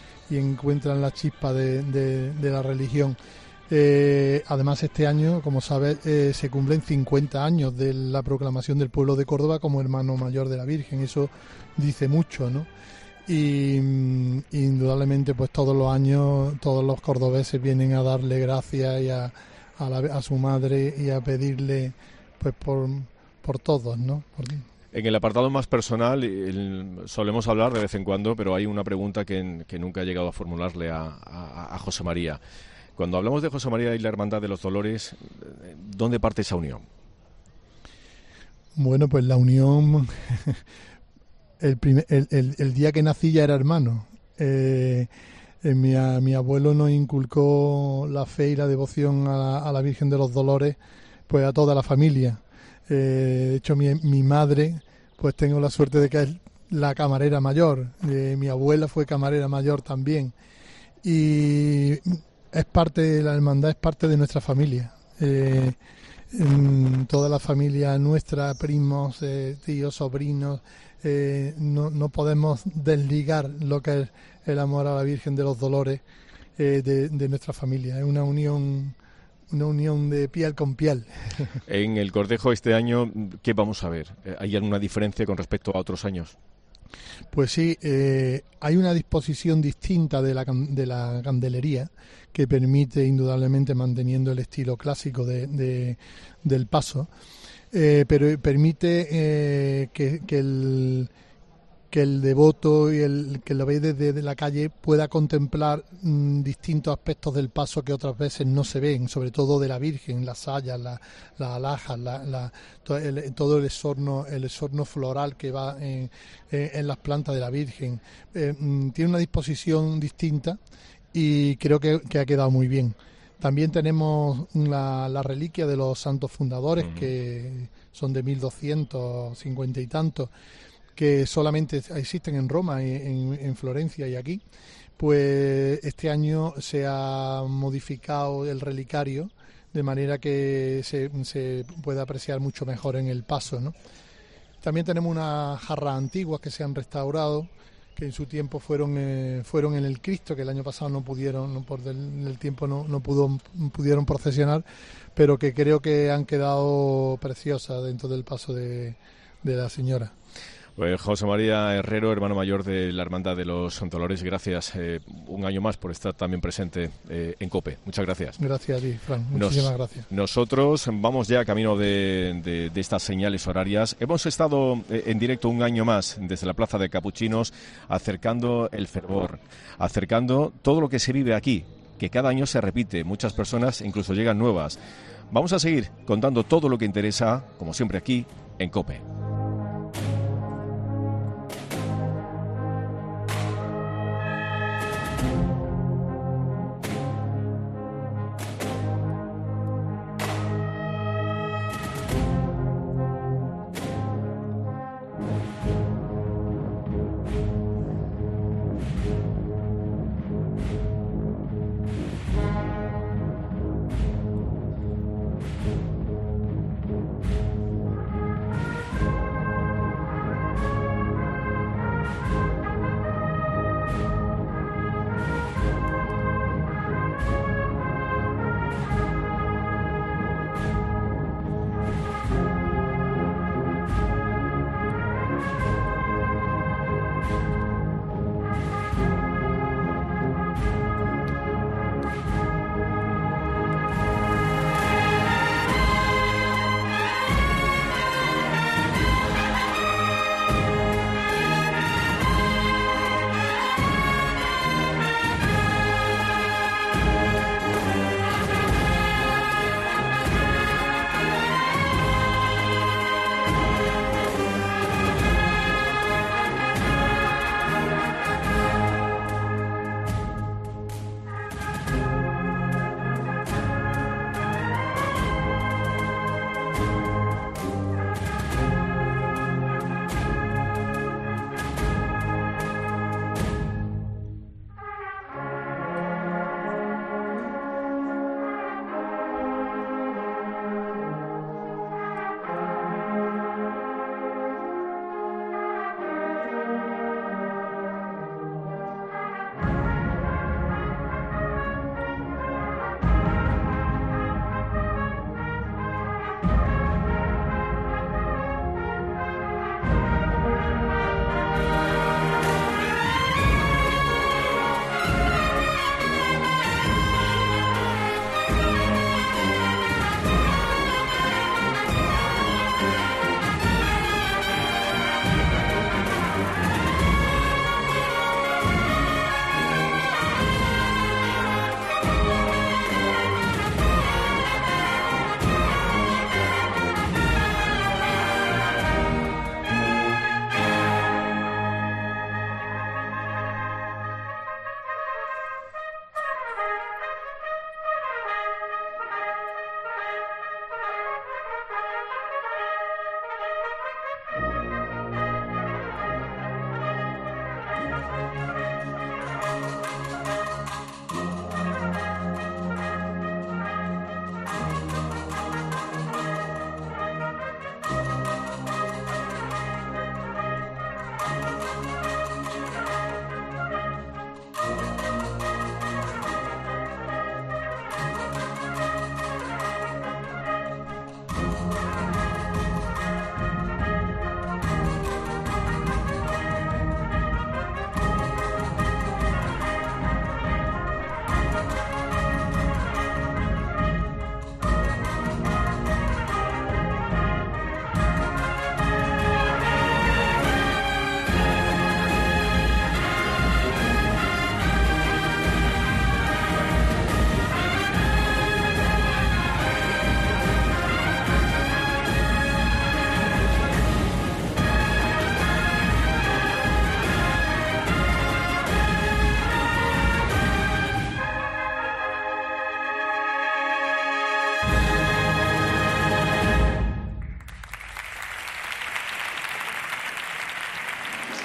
la chispa de la religión. Además, este año, como sabes, se cumplen 50 años de la proclamación del pueblo de Córdoba como hermano mayor de la Virgen. Eso dice mucho, ¿no? Y indudablemente, pues todos los años, todos los cordobeses vienen a darle gracias y a su madre y a pedirle, pues por todos, ¿no? En el apartado más personal solemos hablar de vez en cuando, pero hay una pregunta que nunca he llegado a formularle a José María. Cuando hablamos de José María y la Hermandad de los Dolores, ¿dónde parte esa unión? Bueno, pues la unión, el día que nací ya era hermano. Mi abuelo nos inculcó la fe y la devoción a la Virgen de los Dolores, pues a toda la familia. De hecho, mi madre, pues tengo la suerte de que es la camarera mayor. Mi abuela fue camarera mayor también. Y la hermandad es parte de nuestra familia. Toda la familia nuestra, primos, tíos, sobrinos, no podemos desligar lo que es el amor a la Virgen de los Dolores de nuestra familia. Es una unión de piel con piel. En el cortejo este año, ¿qué vamos a ver? ¿Hay alguna diferencia con respecto a otros años? Pues sí, hay una disposición distinta de la candelería que permite, indudablemente, manteniendo el estilo clásico del paso, pero permite que que el devoto y el que lo ve desde la calle pueda contemplar distintos aspectos del paso que otras veces no se ven, sobre todo de la Virgen, las sayas, las alhajas, todo el exorno floral que va en las plantas de la Virgen. Tiene una disposición distinta y creo que ha quedado muy bien. También tenemos la reliquia de los santos fundadores, que son de 1250 y tantos, que solamente existen en Roma, en Florencia y aquí. Pues este año se ha modificado el relicario de manera que se puede apreciar mucho mejor en el paso, ¿no? También tenemos unas jarras antiguas que se han restaurado, que en su tiempo fueron en el Cristo, que el año pasado no pudieron, por el tiempo no pudieron procesionar, pero que creo que han quedado preciosas dentro del paso de la Señora. Pues José María Herrero, hermano mayor de la Hermandad de los Dolores, gracias un año más por estar también presente en COPE. Muchas gracias. Gracias a ti, Fran. Muchísimas gracias. Nosotros vamos ya camino de estas señales horarias. Hemos estado en directo un año más desde la Plaza de Capuchinos, acercando el fervor, acercando todo lo que se vive aquí, que cada año se repite. Muchas personas incluso llegan nuevas. Vamos a seguir contando todo lo que interesa, como siempre aquí, en COPE.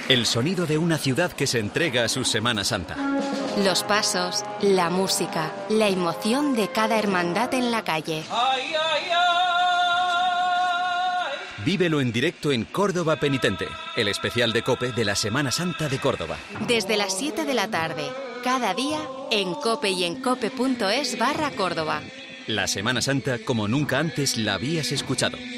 El sonido de una ciudad que se entrega a su Semana Santa. Los pasos, la música, la emoción de cada hermandad en la calle. Vívelo en directo en Córdoba Penitente, el especial de COPE de la Semana Santa de Córdoba. Desde las 7 de la tarde, cada día en COPE y en cope.es/Córdoba. La Semana Santa como nunca antes la habías escuchado.